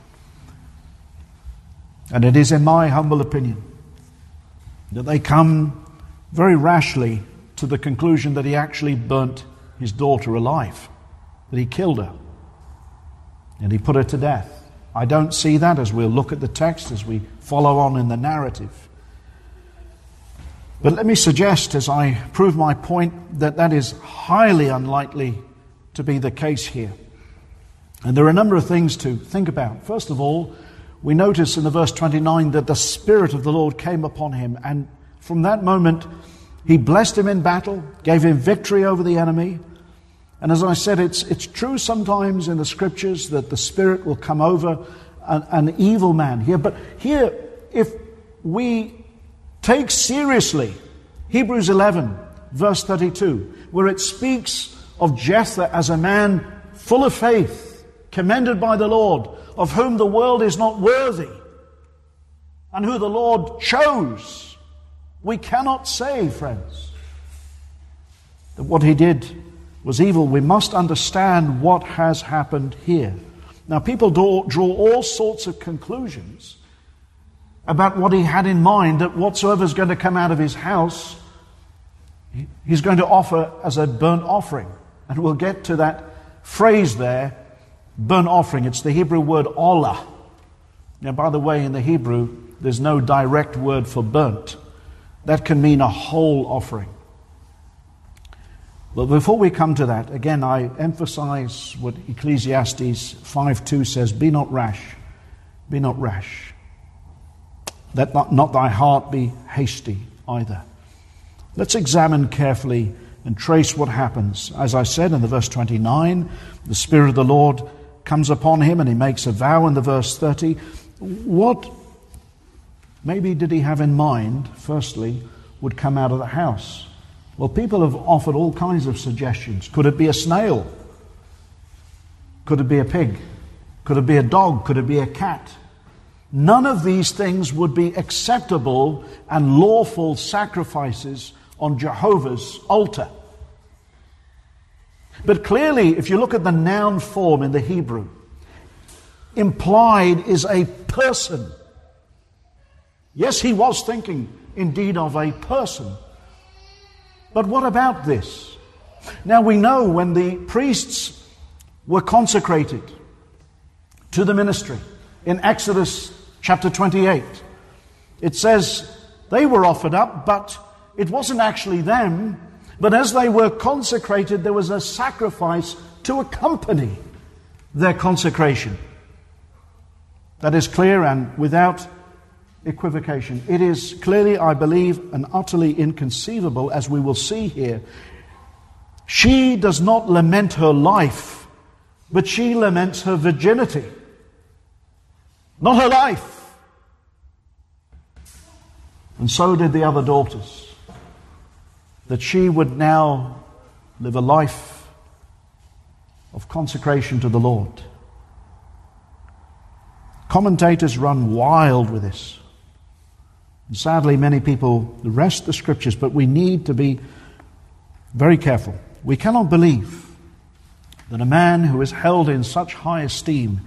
and it is in my humble opinion, that they come very rashly to the conclusion that he actually burnt his daughter alive, that he killed her, and he put her to death. I don't see that, as we'll look at the text as we follow on in the narrative. But let me suggest, as I prove my point, that that is highly unlikely to be the case here. And there are a number of things to think about. First of all, we notice in the verse twenty-nine that the Spirit of the Lord came upon him, and from that moment he blessed him in battle, gave him victory over the enemy. And as I said, it's it's true sometimes in the Scriptures that the Spirit will come over an, an evil man here. But here, if we take seriously Hebrews eleven, verse thirty-two, where it speaks of Jephthah as a man full of faith, commended by the Lord, of whom the world is not worthy, and who the Lord chose, we cannot say, friends, that what he did was evil, we must understand what has happened here. Now, people draw, draw all sorts of conclusions about what he had in mind, that whatsoever is going to come out of his house, he's going to offer as a burnt offering. And we'll get to that phrase there, burnt offering. It's the Hebrew word olah. Now, by the way, in the Hebrew, there's no direct word for burnt. That can mean a whole offering. But before we come to that, again, I emphasize what Ecclesiastes five two says, be not rash, be not rash. Let not, not thy heart be hasty either. Let's examine carefully and trace what happens. As I said in the verse twenty-nine, the Spirit of the Lord comes upon him and he makes a vow in the verse thirty. What maybe did he have in mind, firstly, would come out of the house? Well, people have offered all kinds of suggestions. Could it be a snail? Could it be a pig? Could it be a dog? Could it be a cat? None of these things would be acceptable and lawful sacrifices on Jehovah's altar. But clearly, if you look at the noun form in the Hebrew, implied is a person. Yes, he was thinking indeed of a person. But what about this? Now we know when the priests were consecrated to the ministry in Exodus chapter twenty-eight, it says they were offered up, but it wasn't actually them. But as they were consecrated, there was a sacrifice to accompany their consecration. That is clear and without equivocation. It is clearly, I believe, and utterly inconceivable, as we will see here. She does not lament her life, but she laments her virginity. Not her life. And so did the other daughters. That she would now live a life of consecration to the Lord. Commentators run wild with this. And sadly, many people wrest the scriptures, but we need to be very careful. We cannot believe that a man who is held in such high esteem,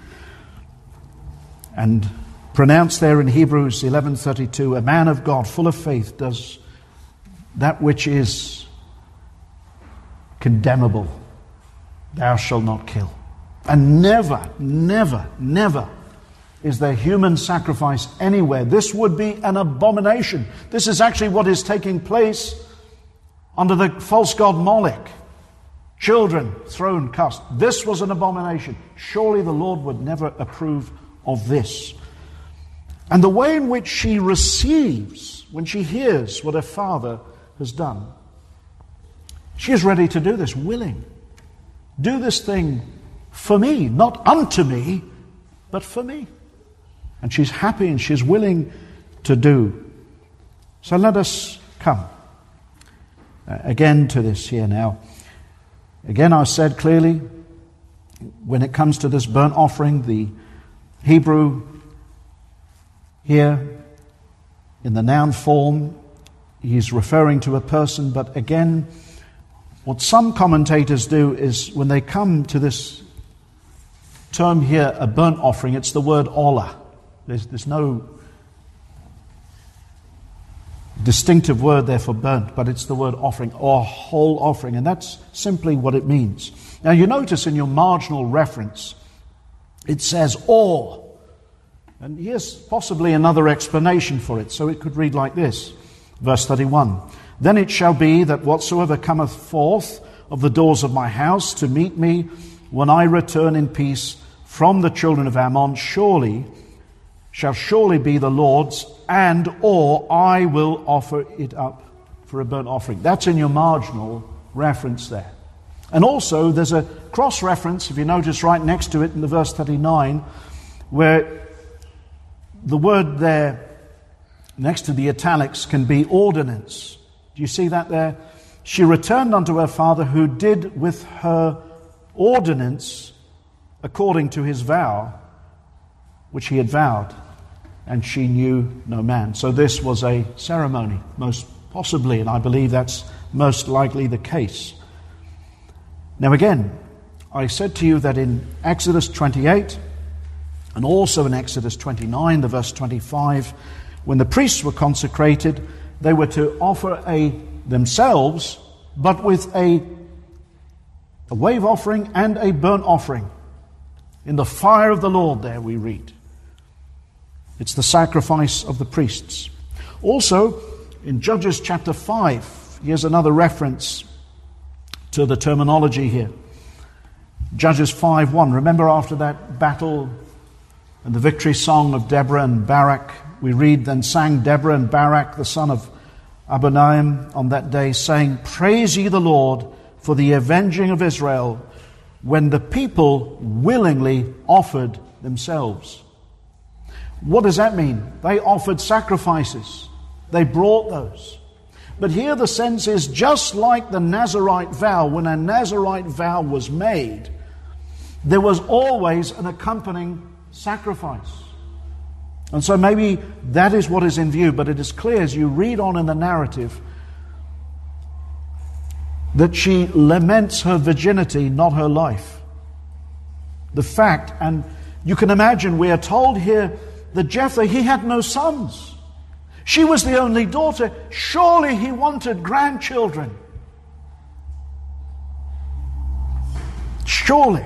and pronounced there in Hebrews eleven thirty-two, a man of God, full of faith, does that which is condemnable. Thou shalt not kill. And never, never, never is there human sacrifice anywhere. This would be an abomination. This is actually what is taking place under the false god Moloch. Children thrown, cast. This was an abomination. Surely the Lord would never approve of this. And the way in which she receives, when she hears what her father has done, she is ready to do this, willing. Do this thing for me, not unto me, but for me. And she's happy and she's willing to do. So let us come uh, again to this here now. Again, I said clearly, when it comes to this burnt offering, the Hebrew here in the noun form, he's referring to a person. But again, what some commentators do is when they come to this term here, a burnt offering, it's the word olah. There's, there's no distinctive word there for burnt, but it's the word offering, or whole offering, and that's simply what it means. Now you notice in your marginal reference, it says or, and here's possibly another explanation for it. So it could read like this, verse thirty-one. Then it shall be that whatsoever cometh forth of the doors of my house to meet me, when I return in peace from the children of Ammon, surely shall surely be the Lord's, and or I will offer it up for a burnt offering. That's in your marginal reference there. And also there's a cross-reference, if you notice right next to it in the verse thirty-nine, where the word there next to the italics can be ordinance. Do you see that there? She returned unto her father, who did with her ordinance according to his vow, which he had vowed, and she knew no man. So this was a ceremony, most possibly, and I believe that's most likely the case. Now again, I said to you that in Exodus twenty-eight, and also in Exodus twenty-nine, the verse twenty-five, when the priests were consecrated, they were to offer a themselves, but with a, a wave offering and a burnt offering. In the fire of the Lord, there we read. It's the sacrifice of the priests. Also, in Judges chapter five, here's another reference to the terminology here. Judges five one. Remember after that battle and the victory song of Deborah and Barak, we read, "Then sang Deborah and Barak, the son of Abinoam, on that day, saying, Praise ye the Lord for the avenging of Israel, when the people willingly offered themselves." What does that mean? They offered sacrifices. They brought those. But here the sense is, just like the Nazirite vow, when a Nazirite vow was made, there was always an accompanying sacrifice. And so maybe that is what is in view, but it is clear as you read on in the narrative that she laments her virginity, not her life. The fact, and you can imagine, we are told here that Jephthah, he had no sons. She was the only daughter. Surely he wanted grandchildren. Surely.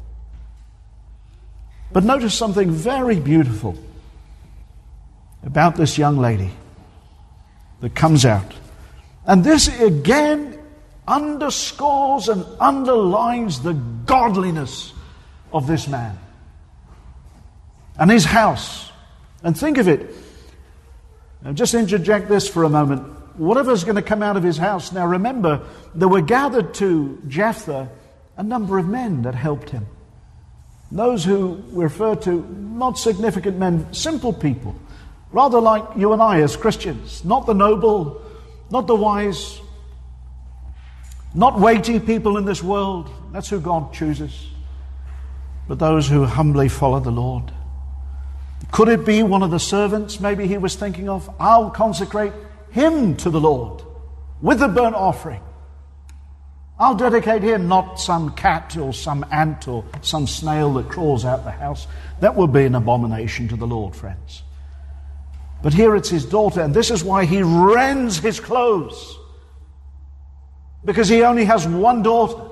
But notice something very beautiful about this young lady that comes out. And this again underscores and underlines the godliness of this man and his house. And think of it. Now just interject this for a moment. Whatever's going to come out of his house. Now remember, there were gathered to Jephthah a number of men that helped him. Those who we refer to, not significant men, simple people. Rather like you and I as Christians. Not the noble, not the wise, not weighty people in this world. That's who God chooses. But those who humbly follow the Lord. Could it be one of the servants maybe he was thinking of? I'll consecrate him to the Lord with the burnt offering. I'll dedicate him, not some cat or some ant or some snail that crawls out the house. That would be an abomination to the Lord, friends. But here it's his daughter, and this is why he rends his clothes. Because he only has one daughter.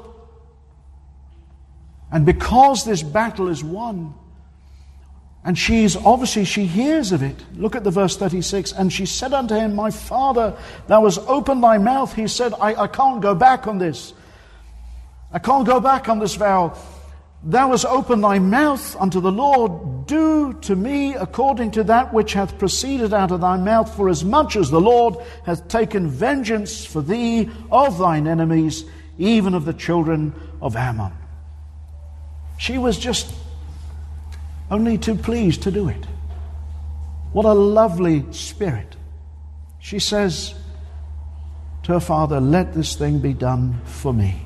And because this battle is won, and she's, obviously she hears of it. Look at the verse thirty-six. And she said unto him, My father, thou hast opened thy mouth. He said, I, I can't go back on this. I can't go back on this vow. Thou hast opened thy mouth unto the Lord. Do to me according to that which hath proceeded out of thy mouth, for as much as the Lord hath taken vengeance for thee of thine enemies, even of the children of Ammon. She was just only too pleased to do it. What a lovely spirit. She says to her father, let this thing be done for me.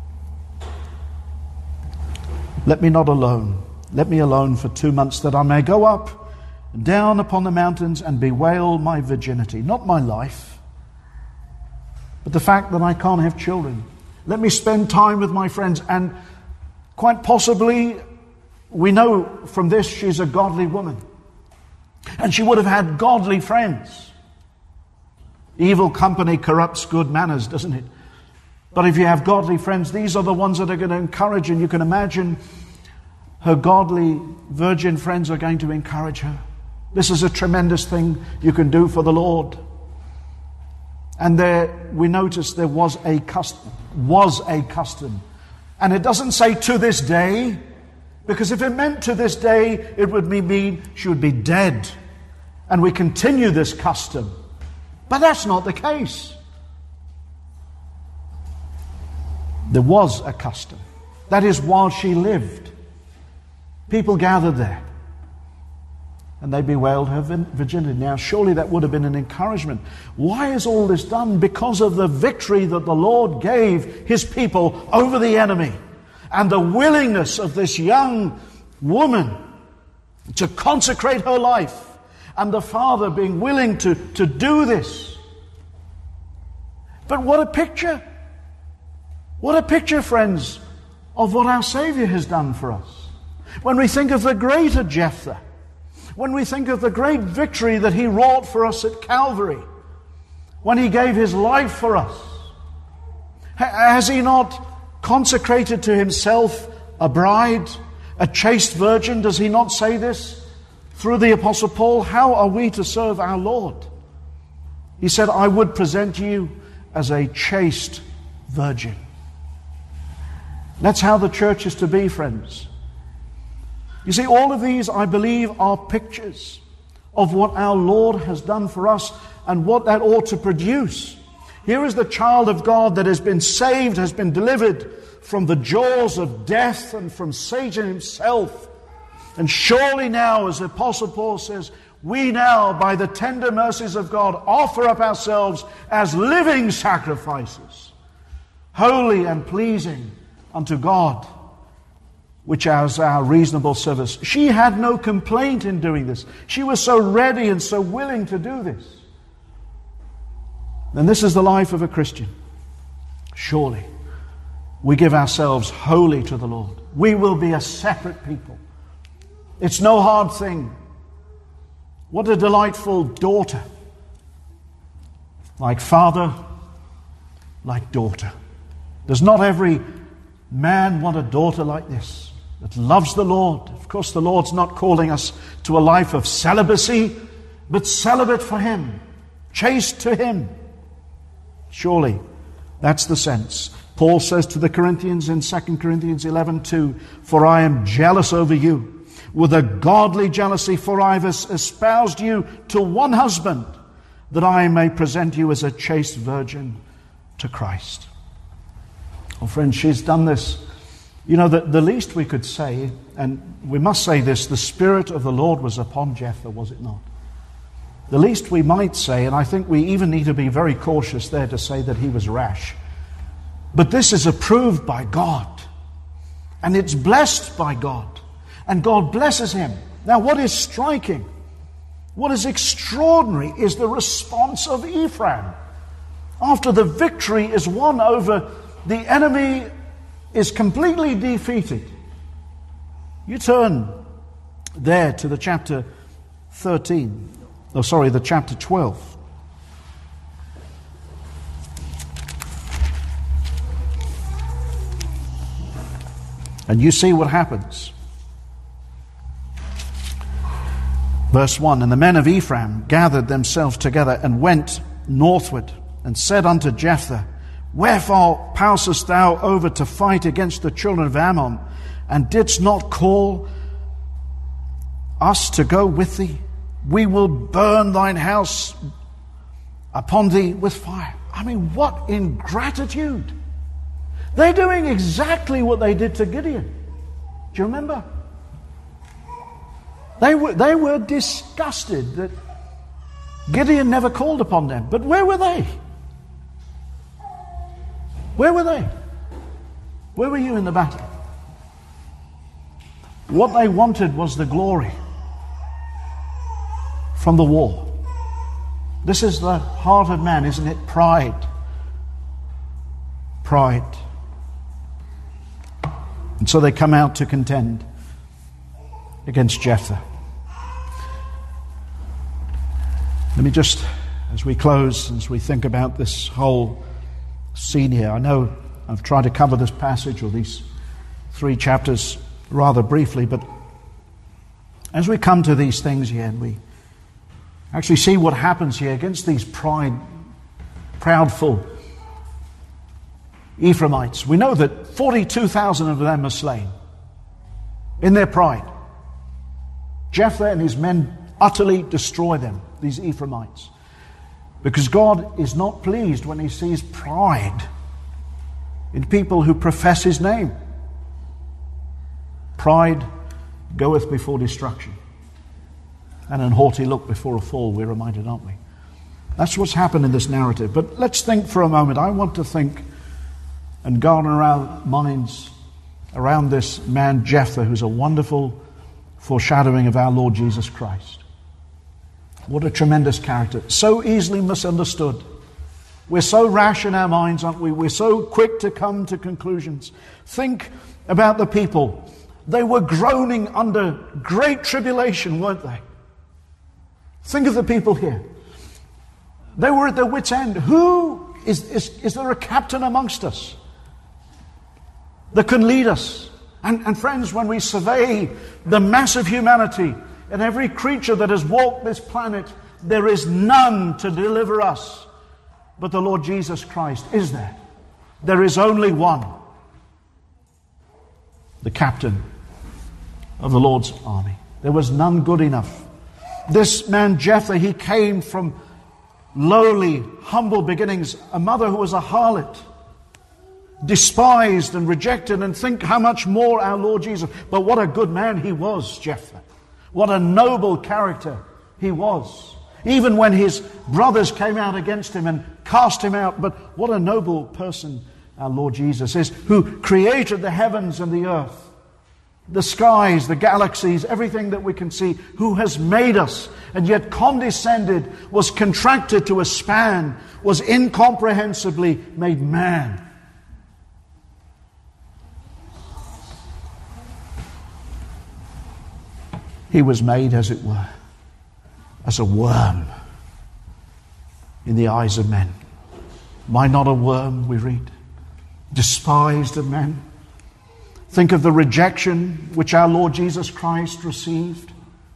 Let me not alone. Let me alone for two months, that I may go up and down upon the mountains and bewail my virginity. Not my life, but the fact that I can't have children. Let me spend time with my friends. And quite possibly, we know from this she's a godly woman. And she would have had godly friends. Evil company corrupts good manners, doesn't it? But if you have godly friends, these are the ones that are going to encourage. And you can imagine her godly virgin friends are going to encourage her. This is a tremendous thing you can do for the Lord. And there we notice there was a custom. Was a custom. And it doesn't say to this day, because if it meant to this day, it would mean she would be dead. And we continue this custom. But that's not the case. There was a custom. That is, while she lived, people gathered there. And they bewailed her virginity. Now, surely that would have been an encouragement. Why is all this done? Because of the victory that the Lord gave His people over the enemy. And the willingness of this young woman to consecrate her life. And the father being willing to, to do this. But what a picture. What a picture, friends, of what our Savior has done for us. When we think of the greater Jephthah, when we think of the great victory that he wrought for us at Calvary, when he gave his life for us, has he not consecrated to himself a bride, a chaste virgin? Does he not say this through the Apostle Paul? How are we to serve our Lord? He said, I would present you as a chaste virgin. That's how the church is to be, friends. You see, all of these, I believe, are pictures of what our Lord has done for us and what that ought to produce. Here is the child of God that has been saved, has been delivered from the jaws of death and from Satan himself. And surely now, as the Apostle Paul says, we now, by the tender mercies of God, offer up ourselves as living sacrifices, holy and pleasing unto God, which is our reasonable service. She had no complaint in doing this. She was so ready and so willing to do this. And this is the life of a Christian. Surely, we give ourselves wholly to the Lord. We will be a separate people. It's no hard thing. What a delightful daughter. Like father, like daughter. Does not every man want a daughter like this, that loves the Lord? Of course, the Lord's not calling us to a life of celibacy, but celibate for Him, chaste to Him. Surely, that's the sense. Paul says to the Corinthians in Second Corinthians eleven two, for I am jealous over you with a godly jealousy, for I have espoused you to one husband, that I may present you as a chaste virgin to Christ. Oh, friends, she's done this. You know, the, the least we could say, and we must say this, the Spirit of the Lord was upon Jephthah, was it not? The least we might say, and I think we even need to be very cautious there to say that he was rash. But this is approved by God. And it's blessed by God. And God blesses him. Now, what is striking, what is extraordinary is the response of Ephraim. After the victory is won over, the enemy is completely defeated. You turn there to the chapter thirteen. Oh, sorry, the chapter twelve. And you see what happens. Verse one, and the men of Ephraim gathered themselves together and went northward and said unto Jephthah, wherefore passest thou over to fight against the children of Ammon, and didst not call us to go with thee? We will burn thine house upon thee with fire. I mean, what ingratitude. They're doing exactly what they did to Gideon. Do you remember? They were, they were disgusted that Gideon never called upon them. But where were they? Where were they? Where were you in the battle? What they wanted was the glory from the war. This is the heart of man, isn't it? Pride. Pride. And so they come out to contend against Jephthah. Let me just, as we close, as we think about this whole scene here, I know I've tried to cover this passage or these three chapters rather briefly, but as we come to these things here and we actually see what happens here against these pride, proudful Ephraimites, we know that forty-two thousand of them are slain in their pride. Jephthah and his men utterly destroy them, these Ephraimites, because God is not pleased when he sees pride in people who profess his name. Pride goeth before destruction, and an haughty look before a fall, we're reminded, aren't we? That's what's happened in this narrative. But let's think for a moment. I want to think and garner our minds around this man Jephthah, who's a wonderful foreshadowing of our Lord Jesus Christ. What a tremendous character. So easily misunderstood. We're so rash in our minds, aren't we? We're so quick to come to conclusions. Think about the people. They were groaning under great tribulation, weren't they? Think of the people here. They were at their wits' end. Who is, is, is there a captain amongst us that can lead us? And, and friends, when we survey the mass of humanity and every creature that has walked this planet, there is none to deliver us but the Lord Jesus Christ. Is there? There is only one. The captain of the Lord's army. There was none good enough. This man Jephthah, he came from lowly, humble beginnings. A mother who was a harlot, despised and rejected, and think how much more our Lord Jesus. But what a good man he was, Jephthah. What a noble character he was. Even when his brothers came out against him and cast him out. But what a noble person our Lord Jesus is, who created the heavens and the earth, the skies, the galaxies, everything that we can see, who has made us, and yet condescended, was contracted to a span, was incomprehensibly made man. He was made, as it were, as a worm in the eyes of men. Why not a worm, we read? Despised of men. Think of the rejection which our Lord Jesus Christ received.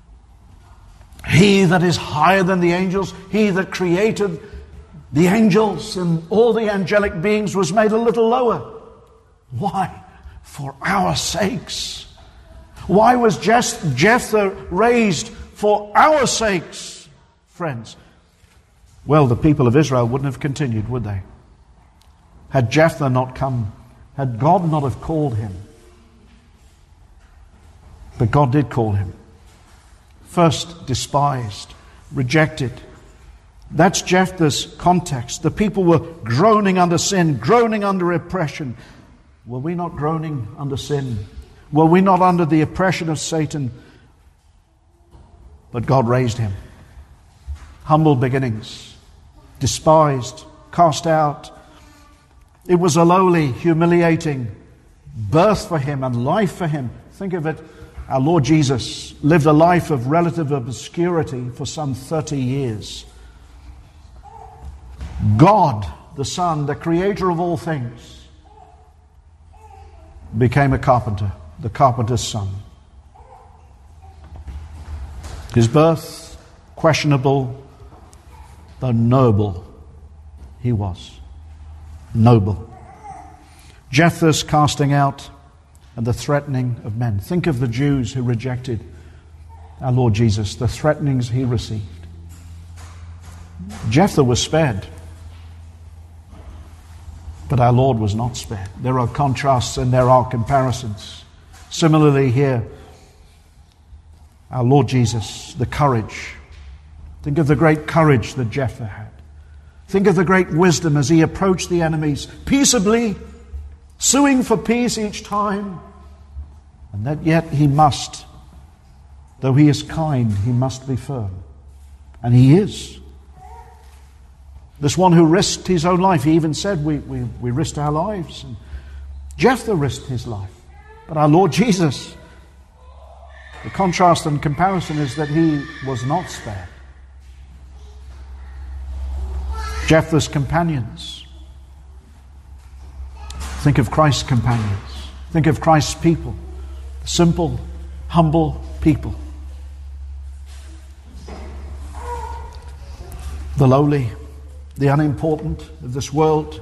He that is higher than the angels, he that created the angels and all the angelic beings, was made a little lower. Why? For our sakes. Why was just Jephthah raised? For our sakes, friends. Well, the people of Israel wouldn't have continued, would they? Had Jephthah not come, had God not have called him. But God did call him. First, despised, rejected. That's Jephthah's context. The people were groaning under sin, groaning under oppression. Were we not groaning under sin? Were we not under the oppression of Satan? But God raised him. Humble beginnings, despised, cast out. It was a lowly, humiliating birth for him and life for him. Think of it. Our Lord Jesus lived a life of relative obscurity for some thirty years. God, the Son, the creator of all things, became a carpenter, the carpenter's son. His birth, questionable, though noble, he was. Noble. Jephthah's casting out and the threatening of men. Think of the Jews who rejected our Lord Jesus, the threatenings he received. Jephthah was spared, but our Lord was not spared. There are contrasts and there are comparisons. Similarly here, our Lord Jesus, the courage. Think of the great courage that Jephthah had. Think of the great wisdom as he approached the enemies peaceably, suing for peace each time. And that yet he must, though he is kind, he must be firm. And he is. This one who risked his own life, he even said, we, we, we risked our lives. And Jephthah risked his life. But our Lord Jesus, the contrast and comparison is that he was not spared. Jephthah's companions. Think of Christ's companions. Think of Christ's people. Simple, humble people. The lowly, the unimportant of this world.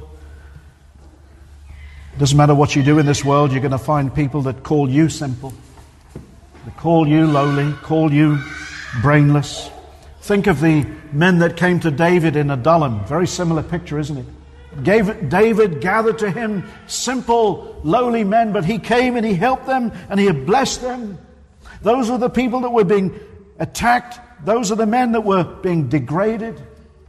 Doesn't matter what you do in this world, you're going to find people that call you simple. They call you lowly, call you brainless. Think of the men that came to David in Adullam. Very similar picture, isn't it? David gathered to him simple, lowly men, but he came and he helped them and he had blessed them. Those are the people that were being attacked. Those are the men that were being degraded.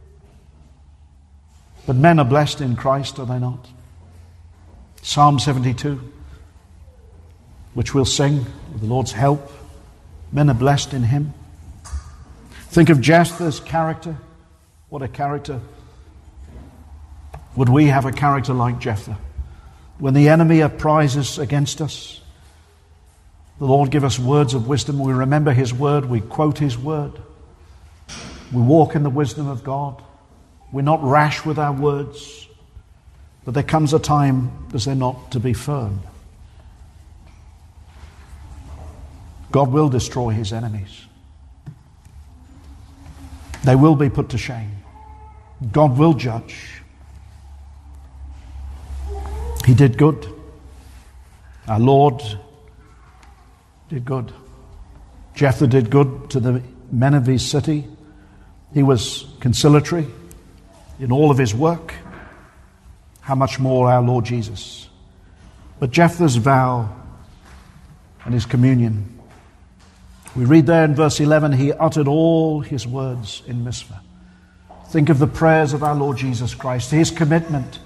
But men are blessed in Christ, are they not? Psalm seventy-two, which we'll sing with the Lord's help. Men are blessed in Him. Think of Jephthah's character. What a character. Would we have a character like Jephthah? When the enemy uprises against us, the Lord give us words of wisdom. We remember His word. We quote His word. We walk in the wisdom of God. We're not rash with our words. But there comes a time, is there not, to be firm. God will destroy His enemies. They will be put to shame. God will judge. He did good. Our Lord did good. Jephthah did good to the men of his city. He was conciliatory in all of his work. How much more our Lord Jesus. But Jephthah's vow and his communion, we read there in verse eleven, he uttered all his words in Mizpah. Think of the prayers of our Lord Jesus Christ, his commitment.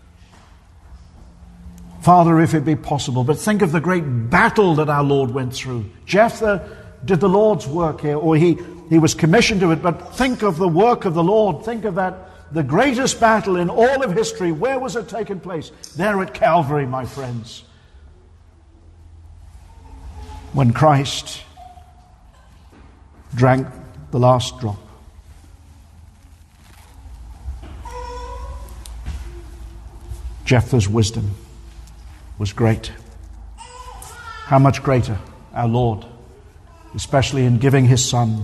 Father, if it be possible, but think of the great battle that our Lord went through. Jephthah did the Lord's work here, or he, he was commissioned to it, but think of the work of the Lord. Think of that, the greatest battle in all of history. Where was it taking place? There at Calvary, my friends. When Christ drank the last drop. Jephthah's wisdom was great. How much greater our Lord, especially in giving His Son,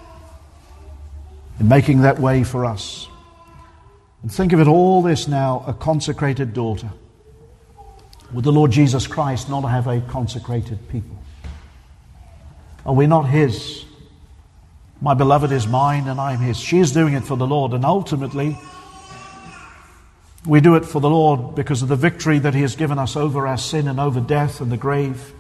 in making that way for us. And think of it, all this now, a consecrated daughter. Would the Lord Jesus Christ not have a consecrated people? Are we not His? My beloved is mine and I am His. She is doing it for the Lord, and ultimately we do it for the Lord because of the victory that He has given us over our sin and over death and the grave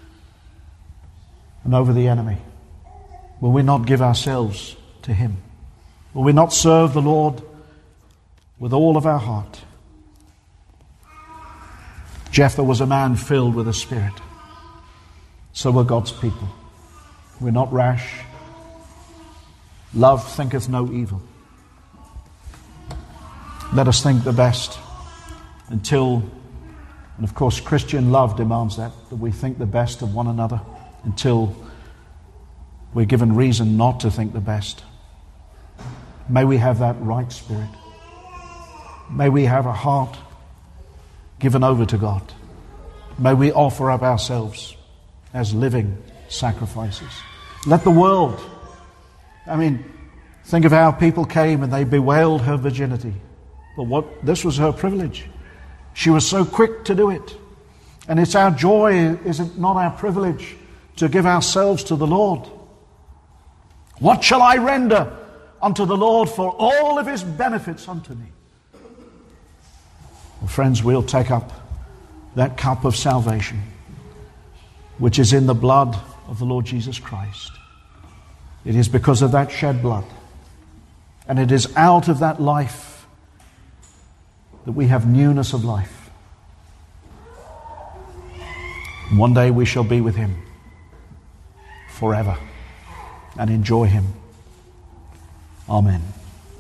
and over the enemy. Will we not give ourselves to Him? Will we not serve the Lord with all of our heart? Jephthah was a man filled with the Spirit. So were God's people. We're not rash. Love thinketh no evil. Let us think the best until, and of course Christian love demands that, that we think the best of one another until we're given reason not to think the best. May we have that right spirit. May we have a heart given over to God. May we offer up ourselves as living sacrifices. Let the world, I mean, think of how people came and they bewailed her virginity. But what, this was her privilege. She was so quick to do it. And it's our joy, is it not our privilege, to give ourselves to the Lord? What shall I render unto the Lord for all of His benefits unto me? Well, friends, we'll take up that cup of salvation, which is in the blood of the Lord Jesus Christ. It is because of that shed blood, and it is out of that life that we have newness of life. And one day we shall be with Him forever and enjoy Him. Amen.